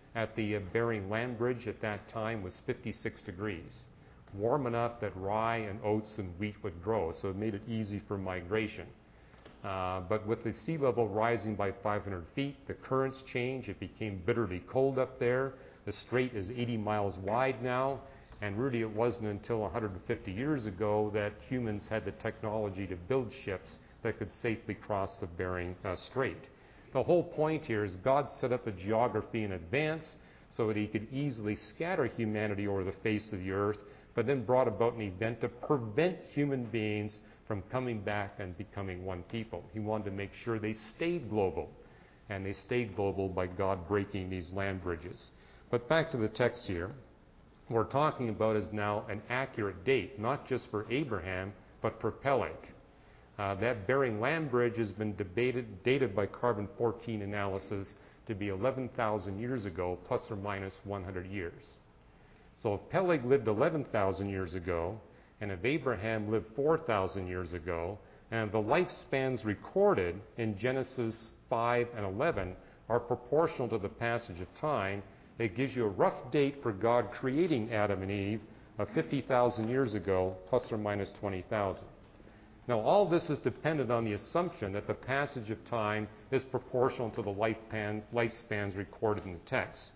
at the uh, Bering Land Bridge at that time was fifty-six degrees, warm enough that rye and oats and wheat would grow, so it made it easy for migration. Uh, but with the sea level rising by five hundred feet, the currents changed. It became bitterly cold up there. The strait is eighty miles wide now, and really it wasn't until one hundred fifty years ago that humans had the technology to build ships that could safely cross the Bering uh, Strait. The whole point here is God set up the geography in advance so that he could easily scatter humanity over the face of the earth, but then brought about an event to prevent human beings from coming back and becoming one people. He wanted to make sure they stayed global, and they stayed global by God breaking these land bridges. But back to the text here. What we're talking about is now an accurate date, not just for Abraham, but for Peleg. Uh, that Bering Land Bridge has been debated, dated by carbon fourteen analysis to be eleven thousand years ago, plus or minus one hundred years. So if Peleg lived eleven thousand years ago, and if Abraham lived four thousand years ago, and the lifespans recorded in Genesis five and eleven are proportional to the passage of time, it gives you a rough date for God creating Adam and Eve of fifty thousand years ago, plus or minus twenty thousand. Now, all this is dependent on the assumption that the passage of time is proportional to the lifespans, lifespans recorded in the text.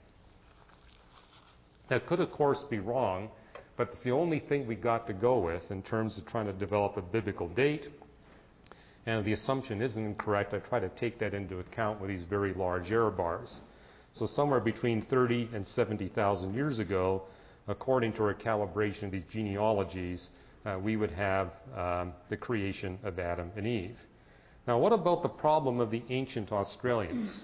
That could, of course, be wrong, but it's the only thing we got to go with in terms of trying to develop a biblical date. And if the assumption isn't incorrect, I try to take that into account with these very large error bars. So somewhere between thirty and seventy thousand years ago, according to our calibration of these genealogies, uh, we would have um, the creation of Adam and Eve. Now, what about the problem of the ancient Australians?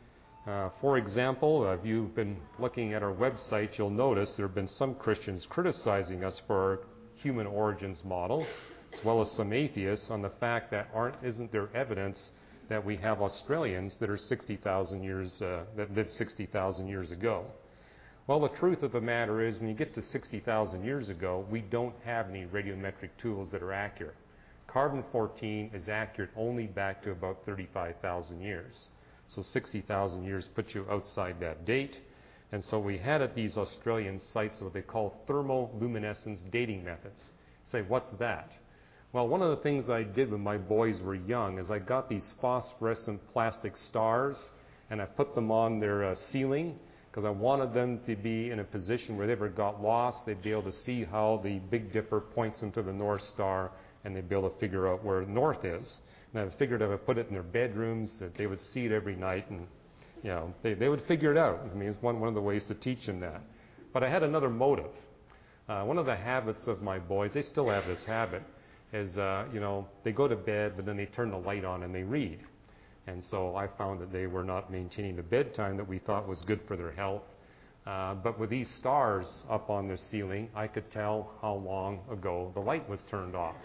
Uh, for example, uh, if you've been looking at our website, you'll notice there have been some Christians criticizing us for our human origins model, as well as some atheists, on the fact that aren't, isn't there evidence that we have Australians that are sixty thousand years, uh, that lived sixty thousand years ago. Well, the truth of the matter is, when you get to sixty thousand years ago, we don't have any radiometric tools that are accurate. Carbon fourteen is accurate only back to about thirty-five thousand years. So sixty thousand years puts you outside that date. And so we had at these Australian sites what they call thermoluminescence dating methods. Say, what's that? Well, one of the things I did when my boys were young is I got these phosphorescent plastic stars, and I put them on their uh, ceiling, because I wanted them to be in a position where they ever got lost, they'd be able to see how the Big Dipper points them to the North Star, and they'd be able to figure out where north is. And I figured if I put it in their bedrooms, that they would see it every night, and you know, they, they would figure it out. I mean, it's one, one of the ways to teach them that. But I had another motive. Uh, one of the habits of my boys, they still have this habit, is, uh, you know, they go to bed, but then they turn the light on and they read. And so I found that they were not maintaining the bedtime that we thought was good for their health. Uh, but with these stars up on the ceiling, I could tell how long ago the light was turned off.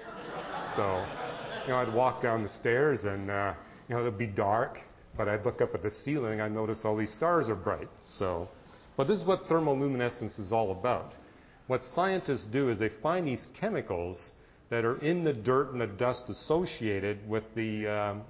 So, you know, I'd walk down the stairs and, uh, you know, it'd be dark, but I'd look up at the ceiling, I'd notice all these stars are bright. So, but this is what thermoluminescence is all about. What scientists do is they find these chemicals that are in the dirt and the dust associated with the um,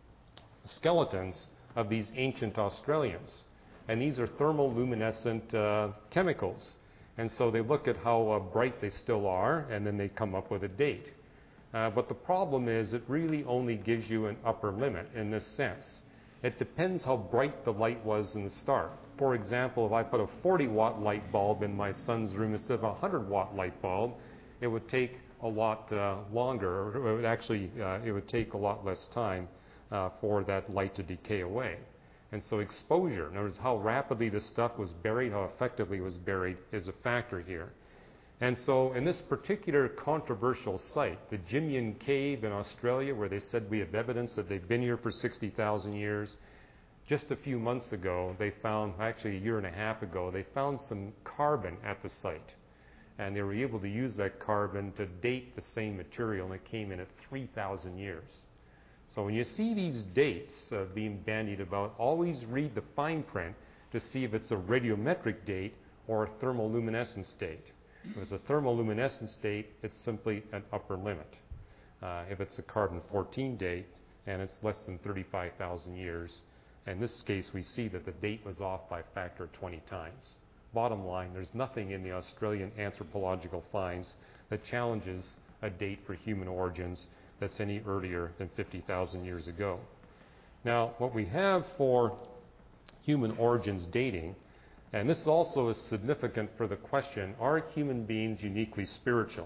skeletons of these ancient Australians. And these are thermoluminescent uh, chemicals. And so they look at how uh, bright they still are, and then they come up with a date. Uh, but the problem is it really only gives you an upper limit in this sense. It depends how bright the light was in the start. For example, if I put a forty watt light bulb in my son's room instead of a one hundred watt light bulb, it would take a lot uh, longer, or it would actually, uh, it would take a lot less time uh, for that light to decay away. And so exposure, in other words, how rapidly the stuff was buried, how effectively it was buried, is a factor here. And so in this particular controversial site, the Jimyuan Cave in Australia, where they said we have evidence that they've been here for sixty thousand years, just a few months ago, they found, actually a year and a half ago, they found some carbon at the site. And they were able to use that carbon to date the same material, and it came in at three thousand years. So when you see these dates uh, being bandied about, always read the fine print to see if it's a radiometric date or a thermoluminescence date. If it's a thermoluminescence date, it's simply an upper limit. Uh, if it's a carbon fourteen date and it's less than thirty-five thousand years, In this case, we see that the date was off by a factor of twenty times. Bottom line, there's nothing in the Australian anthropological finds that challenges a date for human origins that's any earlier than fifty thousand years ago. Now, what we have for human origins dating, and this also is significant for the question, are human beings uniquely spiritual?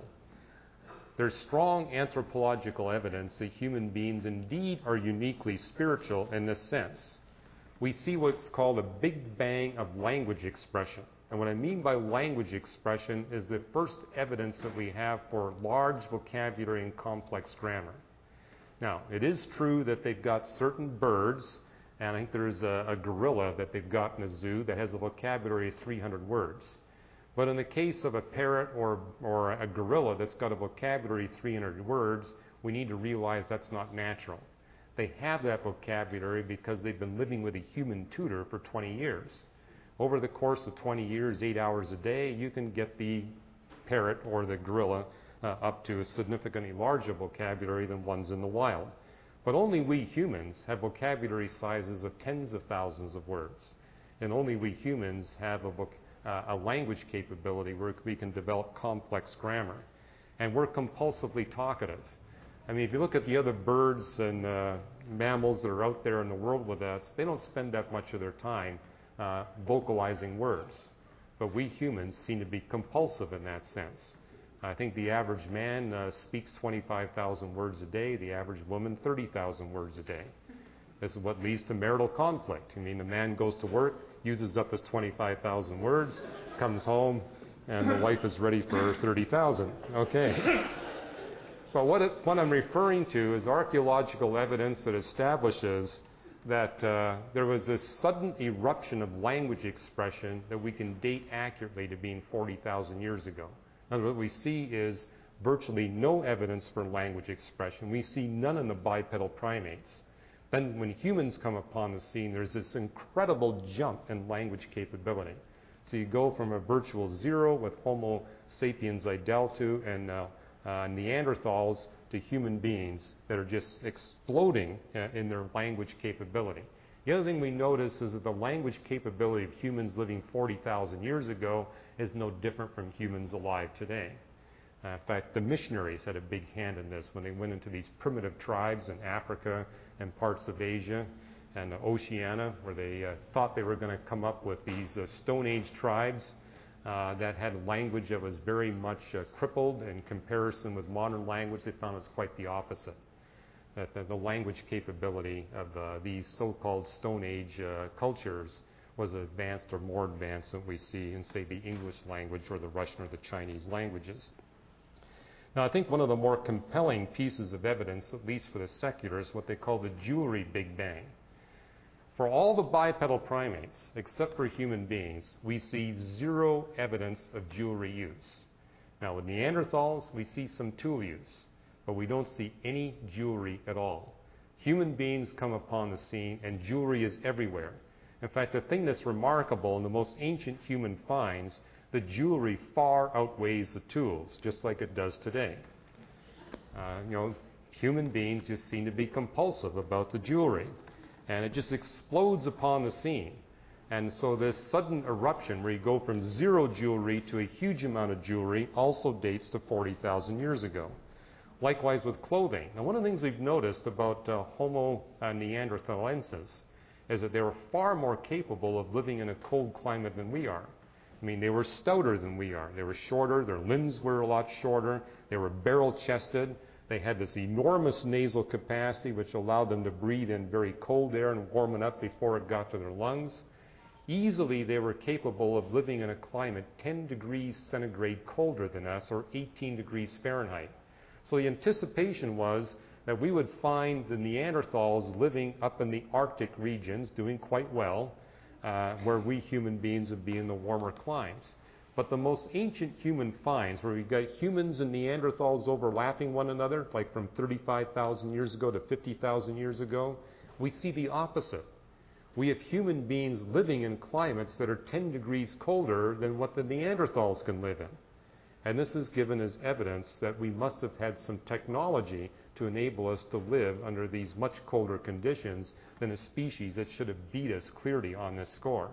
There's strong anthropological evidence that human beings indeed are uniquely spiritual in this sense. We see what's called a big bang of language expression. And what I mean by language expression is the first evidence that we have for large vocabulary and complex grammar. Now, it is true that they've got certain birds, and I think there's a, a gorilla that they've got in a zoo that has a vocabulary of three hundred words. But in the case of a parrot or, or a gorilla that's got a vocabulary of three hundred words, we need to realize that's not natural. They have that vocabulary because they've been living with a human tutor for twenty years. Over the course of twenty years, eight hours a day, you can get the parrot or the gorilla uh, up to a significantly larger vocabulary than ones in the wild. But only we humans have vocabulary sizes of tens of thousands of words. And only we humans have a, voc uh, a language capability where we can develop complex grammar. And we're compulsively talkative. I mean, if you look at the other birds and uh, mammals that are out there in the world with us, they don't spend that much of their time uh, vocalizing words. But we humans seem to be compulsive in that sense. I think the average man uh, speaks twenty-five thousand words a day, the average woman thirty thousand words a day. This is what leads to marital conflict. I mean, the man goes to work, uses up his twenty-five thousand words, comes home, and the wife is ready for her thirty thousand. Okay. But what, it, what I'm referring to is archaeological evidence that establishes that uh, there was this sudden eruption of language expression that we can date accurately to being forty thousand years ago. And what we see is virtually no evidence for language expression. We see none in the bipedal primates. Then when humans come upon the scene, there's this incredible jump in language capability. So you go from a virtual zero with Homo sapiens ideltu and uh, uh, Neanderthals to human beings that are just exploding uh, in their language capability. The other thing we notice is that the language capability of humans living forty thousand years ago is no different from humans alive today. Uh, in fact, the missionaries had a big hand in this when they went into these primitive tribes in Africa and parts of Asia and Oceania, where they uh, thought they were going to come up with these uh, Stone Age tribes uh, that had language that was very much uh, crippled in comparison with modern language. They found it was quite the opposite. That the, the language capability of uh, these so-called Stone Age uh, cultures was advanced or more advanced than we see in, say, the English language or the Russian or the Chinese languages. Now, I think one of the more compelling pieces of evidence, at least for the secular, is what they call the jewelry Big Bang. For all the bipedal primates, except for human beings, we see zero evidence of jewelry use. Now, with Neanderthals, we see some tool use, but we don't see any jewelry at all. Human beings come upon the scene, and jewelry is everywhere. In fact, the thing that's remarkable in the most ancient human finds, the jewelry far outweighs the tools, just like it does today. Uh, you know, human beings just seem to be compulsive about the jewelry, and it just explodes upon the scene. And so this sudden eruption where you go from zero jewelry to a huge amount of jewelry also dates to forty thousand years ago. Likewise with clothing. Now, one of the things we've noticed about uh, Homo uh, neanderthalensis is that they were far more capable of living in a cold climate than we are. I mean, they were stouter than we are. They were shorter. Their limbs were a lot shorter. They were barrel-chested. They had this enormous nasal capacity, which allowed them to breathe in very cold air and warm it up before it got to their lungs. Easily, they were capable of living in a climate ten degrees centigrade colder than us, or eighteen degrees Fahrenheit. So the anticipation was that we would find the Neanderthals living up in the Arctic regions doing quite well, uh, where we human beings would be in the warmer climes. But the most ancient human finds, where we've got humans and Neanderthals overlapping one another, like from thirty-five thousand years ago to fifty thousand years ago, we see the opposite. We have human beings living in climates that are ten degrees colder than what the Neanderthals can live in. And this is given as evidence that we must have had some technology to enable us to live under these much colder conditions than a species that should have beat us clearly on this score.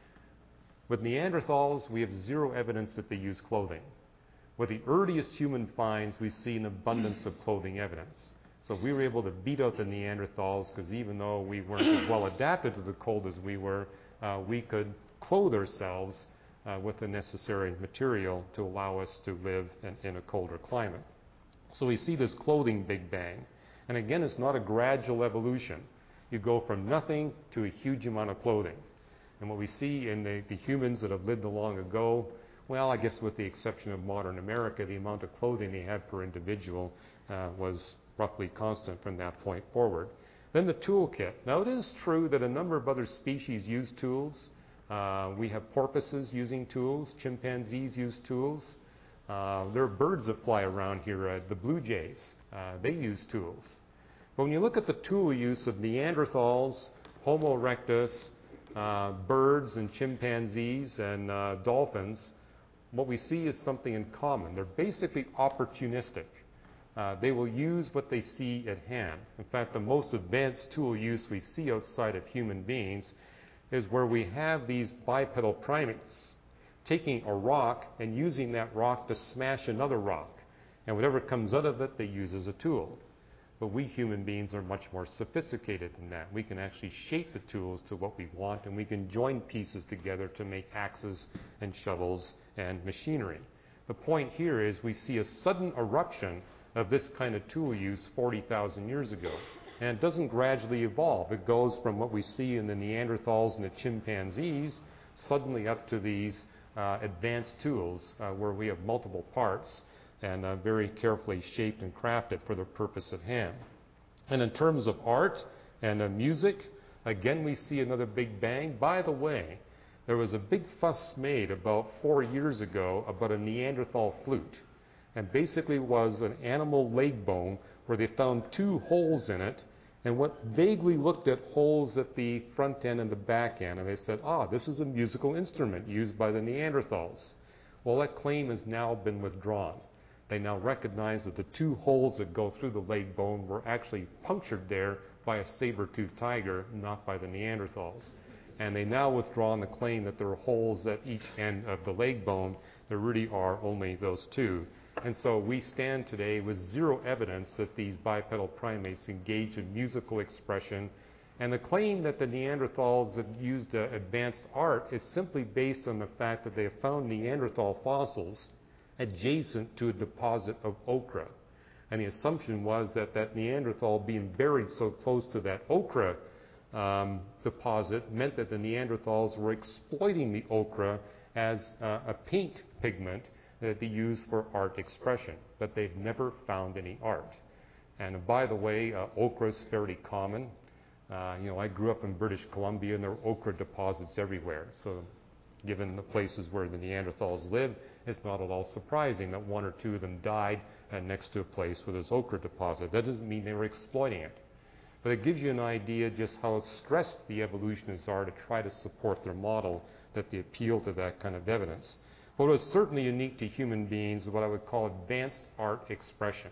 With Neanderthals, we have zero evidence that they use clothing. With the earliest human finds, we see an abundance of clothing evidence. So we were able to beat out the Neanderthals because even though we weren't as well adapted to the cold as we were, uh, we could clothe ourselves uh, with the necessary material to allow us to live in, in a colder climate. So we see this clothing Big Bang. And again, it's not a gradual evolution. You go from nothing to a huge amount of clothing. And what we see in the, the humans that have lived long ago, well, I guess with the exception of modern America, the amount of clothing they had per individual uh, was roughly constant from that point forward. Then the toolkit. Now, it is true that a number of other species use tools. Uh, we have porpoises using tools. Chimpanzees use tools. Uh, there are birds that fly around here, uh, the blue jays. Uh, they use tools. But when you look at the tool use of Neanderthals, Homo erectus, uh, birds and chimpanzees and uh, dolphins, what we see is something in common. They're basically opportunistic. Uh, they will use what they see at hand. In fact, the most advanced tool use we see outside of human beings is where we have these bipedal primates taking a rock and using that rock to smash another rock. And whatever comes out of it, they use as a tool. But we human beings are much more sophisticated than that. We can actually shape the tools to what we want, and we can join pieces together to make axes and shovels and machinery. The point here is we see a sudden eruption of this kind of tool use forty thousand years ago. And it doesn't gradually evolve. It goes from what we see in the Neanderthals and the chimpanzees suddenly up to these uh, advanced tools uh, where we have multiple parts and uh, very carefully shaped and crafted for the purpose at hand. And in terms of art and uh, music, again we see another Big Bang. By the way, there was a big fuss made about four years ago about a Neanderthal flute. And basically was an animal leg bone where they found two holes in it and what vaguely looked at holes at the front end and the back end. And they said, ah, this is a musical instrument used by the Neanderthals. Well, that claim has now been withdrawn. They now recognize that the two holes that go through the leg bone were actually punctured there by a saber-toothed tiger, not by the Neanderthals. And they now withdraw the claim that there are holes at each end of the leg bone. There really are only those two. And so we stand today with zero evidence that these bipedal primates engaged in musical expression. And the claim that the Neanderthals had used uh, advanced art is simply based on the fact that they have found Neanderthal fossils adjacent to a deposit of ochre. And the assumption was that that Neanderthal being buried so close to that ochre um, deposit meant that the Neanderthals were exploiting the ochre as uh, a paint pigment that they use for art expression, but they've never found any art. And by the way, uh, ochre is fairly common. Uh, you know, I grew up in British Columbia, and there were ochre deposits everywhere. So, given the places where the Neanderthals lived, it's not at all surprising that one or two of them died uh, next to a place where there's ochre deposit. That doesn't mean they were exploiting it, but it gives you an idea just how stressed the evolutionists are to try to support their model that they appeal to that kind of evidence. What was certainly unique to human beings is what I would call advanced art expression.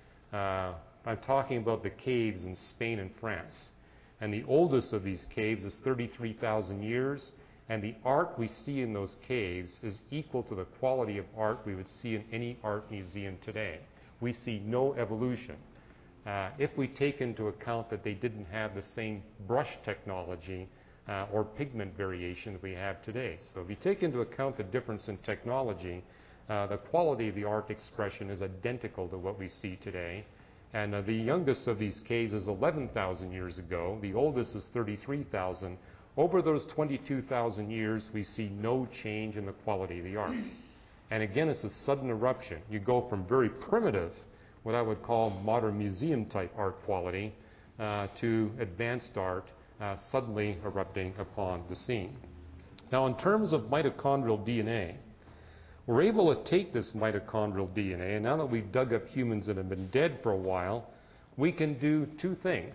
Uh, I'm talking about the caves in Spain and France. And the oldest of these caves is thirty-three thousand years, and the art we see in those caves is equal to the quality of art we would see in any art museum today. We see no evolution. Uh, if we take into account that they didn't have the same brush technology Uh, or pigment variation that we have today. So if you take into account the difference in technology, uh, the quality of the art expression is identical to what we see today. And uh, the youngest of these caves is eleven thousand years ago. The oldest is thirty-three thousand. Over those twenty-two thousand years, we see no change in the quality of the art. And again, it's a sudden eruption. You go from very primitive, what I would call modern museum type art quality, uh, to advanced art, Uh, suddenly erupting upon the scene. Now, in terms of mitochondrial D N A, we're able to take this mitochondrial D N A, and now that we've dug up humans that have been dead for a while, we can do two things.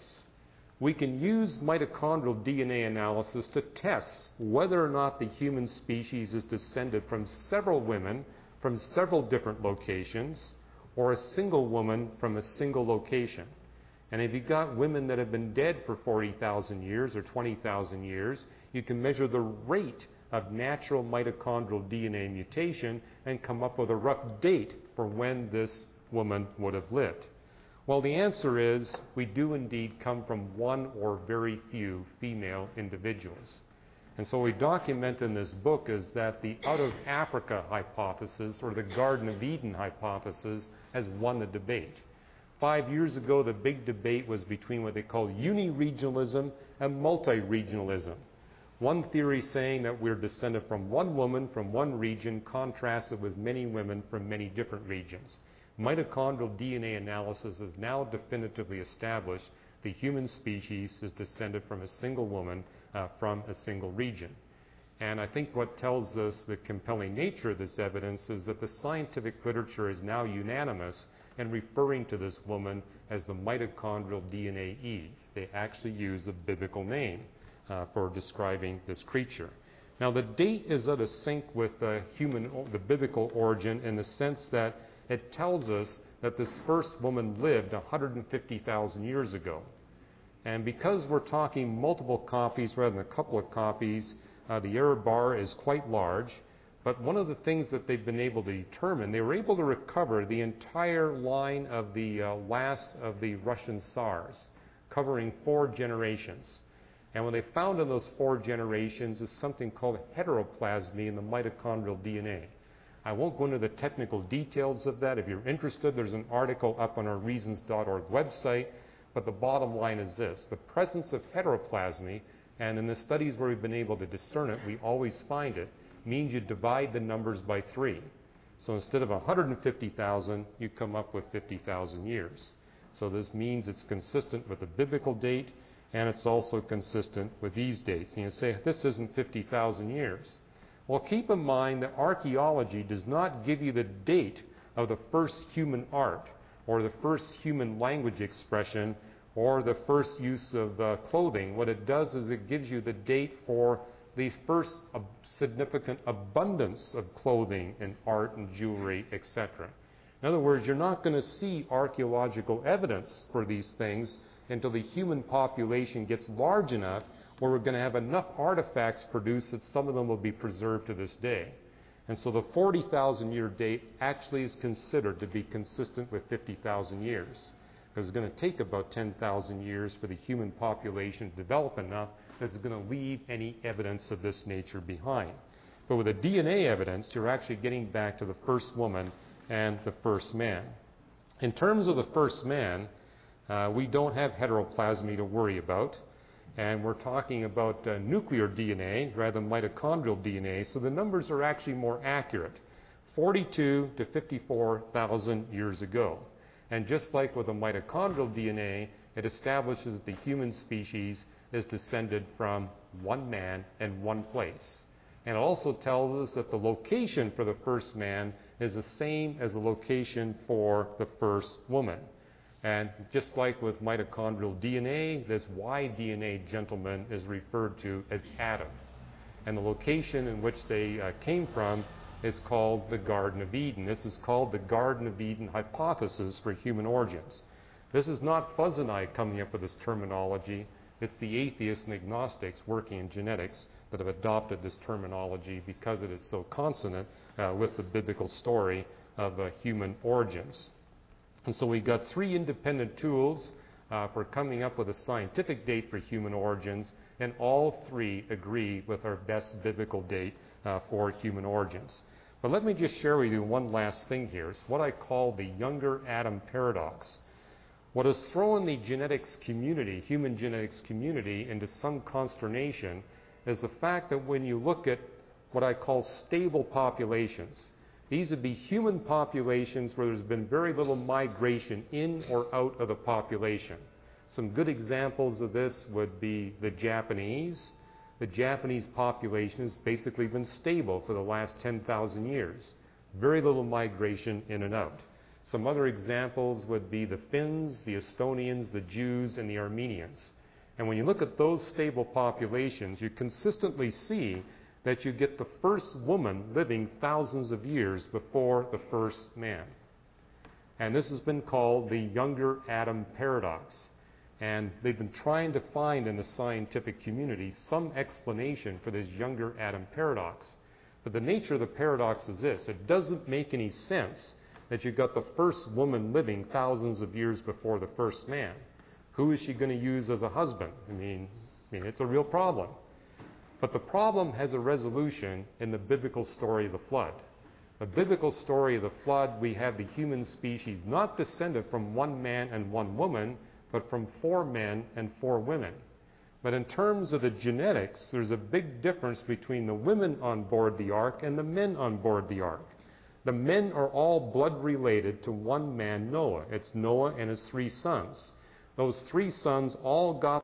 We can use mitochondrial D N A analysis to test whether or not the human species is descended from several women from several different locations, or a single woman from a single location. And if you've got women that have been dead for forty thousand years or twenty thousand years, you can measure the rate of natural mitochondrial D N A mutation and come up with a rough date for when this woman would have lived. Well, the answer is we do indeed come from one or very few female individuals. And so what we document in this book is that the out of Africa hypothesis, or the Garden of Eden hypothesis, has won the debate. Five years ago, the big debate was between what they call uni-regionalism and multi-regionalism. One theory saying that we're descended from one woman from one region, contrasted with many women from many different regions. Mitochondrial D N A analysis has now definitively established the human species is descended from a single woman uh, from a single region. And I think what tells us the compelling nature of this evidence is that the scientific literature is now unanimous in referring to this woman as the mitochondrial D N A Eve. They actually use a biblical name uh, for describing this creature. Now, the date is out of sync with the human, the biblical origin, in the sense that it tells us that this first woman lived one hundred fifty thousand years ago. And because we're talking multiple copies rather than a couple of copies, uh, the error bar is quite large. But one of the things that they've been able to determine, they were able to recover the entire line of the uh, last of the Russian Tsars, covering four generations. And what they found in those four generations is something called heteroplasmy in the mitochondrial D N A. I won't go into the technical details of that. If you're interested, there's an article up on our reasons dot org website. But the bottom line is this: the presence of heteroplasmy, and in the studies where we've been able to discern it, we always find it, means you divide the numbers by three. So instead of one hundred fifty thousand, you come up with fifty thousand years. So this means it's consistent with the biblical date, and it's also consistent with these dates. And you say, this isn't fifty thousand years. Well, keep in mind that archaeology does not give you the date of the first human art, or the first human language expression, or the first use of uh, clothing. What it does is it gives you the date for the first uh, significant abundance of clothing and art and jewelry, et cetera. In other words, you're not going to see archaeological evidence for these things until the human population gets large enough where we're going to have enough artifacts produced that some of them will be preserved to this day. And so the forty thousand year date actually is considered to be consistent with fifty thousand years, because it's going to take about ten thousand years for the human population to develop enough that's going to leave any evidence of this nature behind. But with the D N A evidence, you're actually getting back to the first woman and the first man. In terms of the first man, uh, we don't have heteroplasmy to worry about. And we're talking about uh, nuclear D N A rather than mitochondrial D N A, so the numbers are actually more accurate, forty-two to fifty-four thousand years ago. And just like with the mitochondrial D N A, it establishes that the human species is descended from one man and one place. And it also tells us that the location for the first man is the same as the location for the first woman. And just like with mitochondrial D N A, this Y D N A gentleman is referred to as Adam. And the location in which they uh, came from is called the Garden of Eden. This is called the Garden of Eden hypothesis for human origins. This is not Fuzz and I coming up with this terminology. It's the atheists and agnostics working in genetics that have adopted this terminology because it is so consonant uh, with the biblical story of uh, human origins. And so we've got three independent tools uh, for coming up with a scientific date for human origins, and all three agree with our best biblical date uh, for human origins. But let me just share with you one last thing here. It's what I call the younger Adam paradox. What has thrown the genetics community, human genetics community, into some consternation is the fact that when you look at what I call stable populations, these would be human populations where there's been very little migration in or out of the population. Some good examples of this would be the Japanese. The Japanese population has basically been stable for the last ten thousand years. Very little migration in and out. Some other examples would be the Finns, the Estonians, the Jews, and the Armenians. And when you look at those stable populations, you consistently see that you get the first woman living thousands of years before the first man. And this has been called the younger Adam paradox. And they've been trying to find in the scientific community some explanation for this younger Adam paradox. But the nature of the paradox is this: it doesn't make any sense that you've got the first woman living thousands of years before the first man. Who is she going to use as a husband? I mean, I mean, it's a real problem. But the problem has a resolution in the biblical story of the flood. The biblical story of the flood, we have the human species not descended from one man and one woman, but from four men and four women. But in terms of the genetics, there's a big difference between the women on board the ark and the men on board the ark. The men are all blood related to one man, Noah. It's Noah and his three sons. Those three sons all got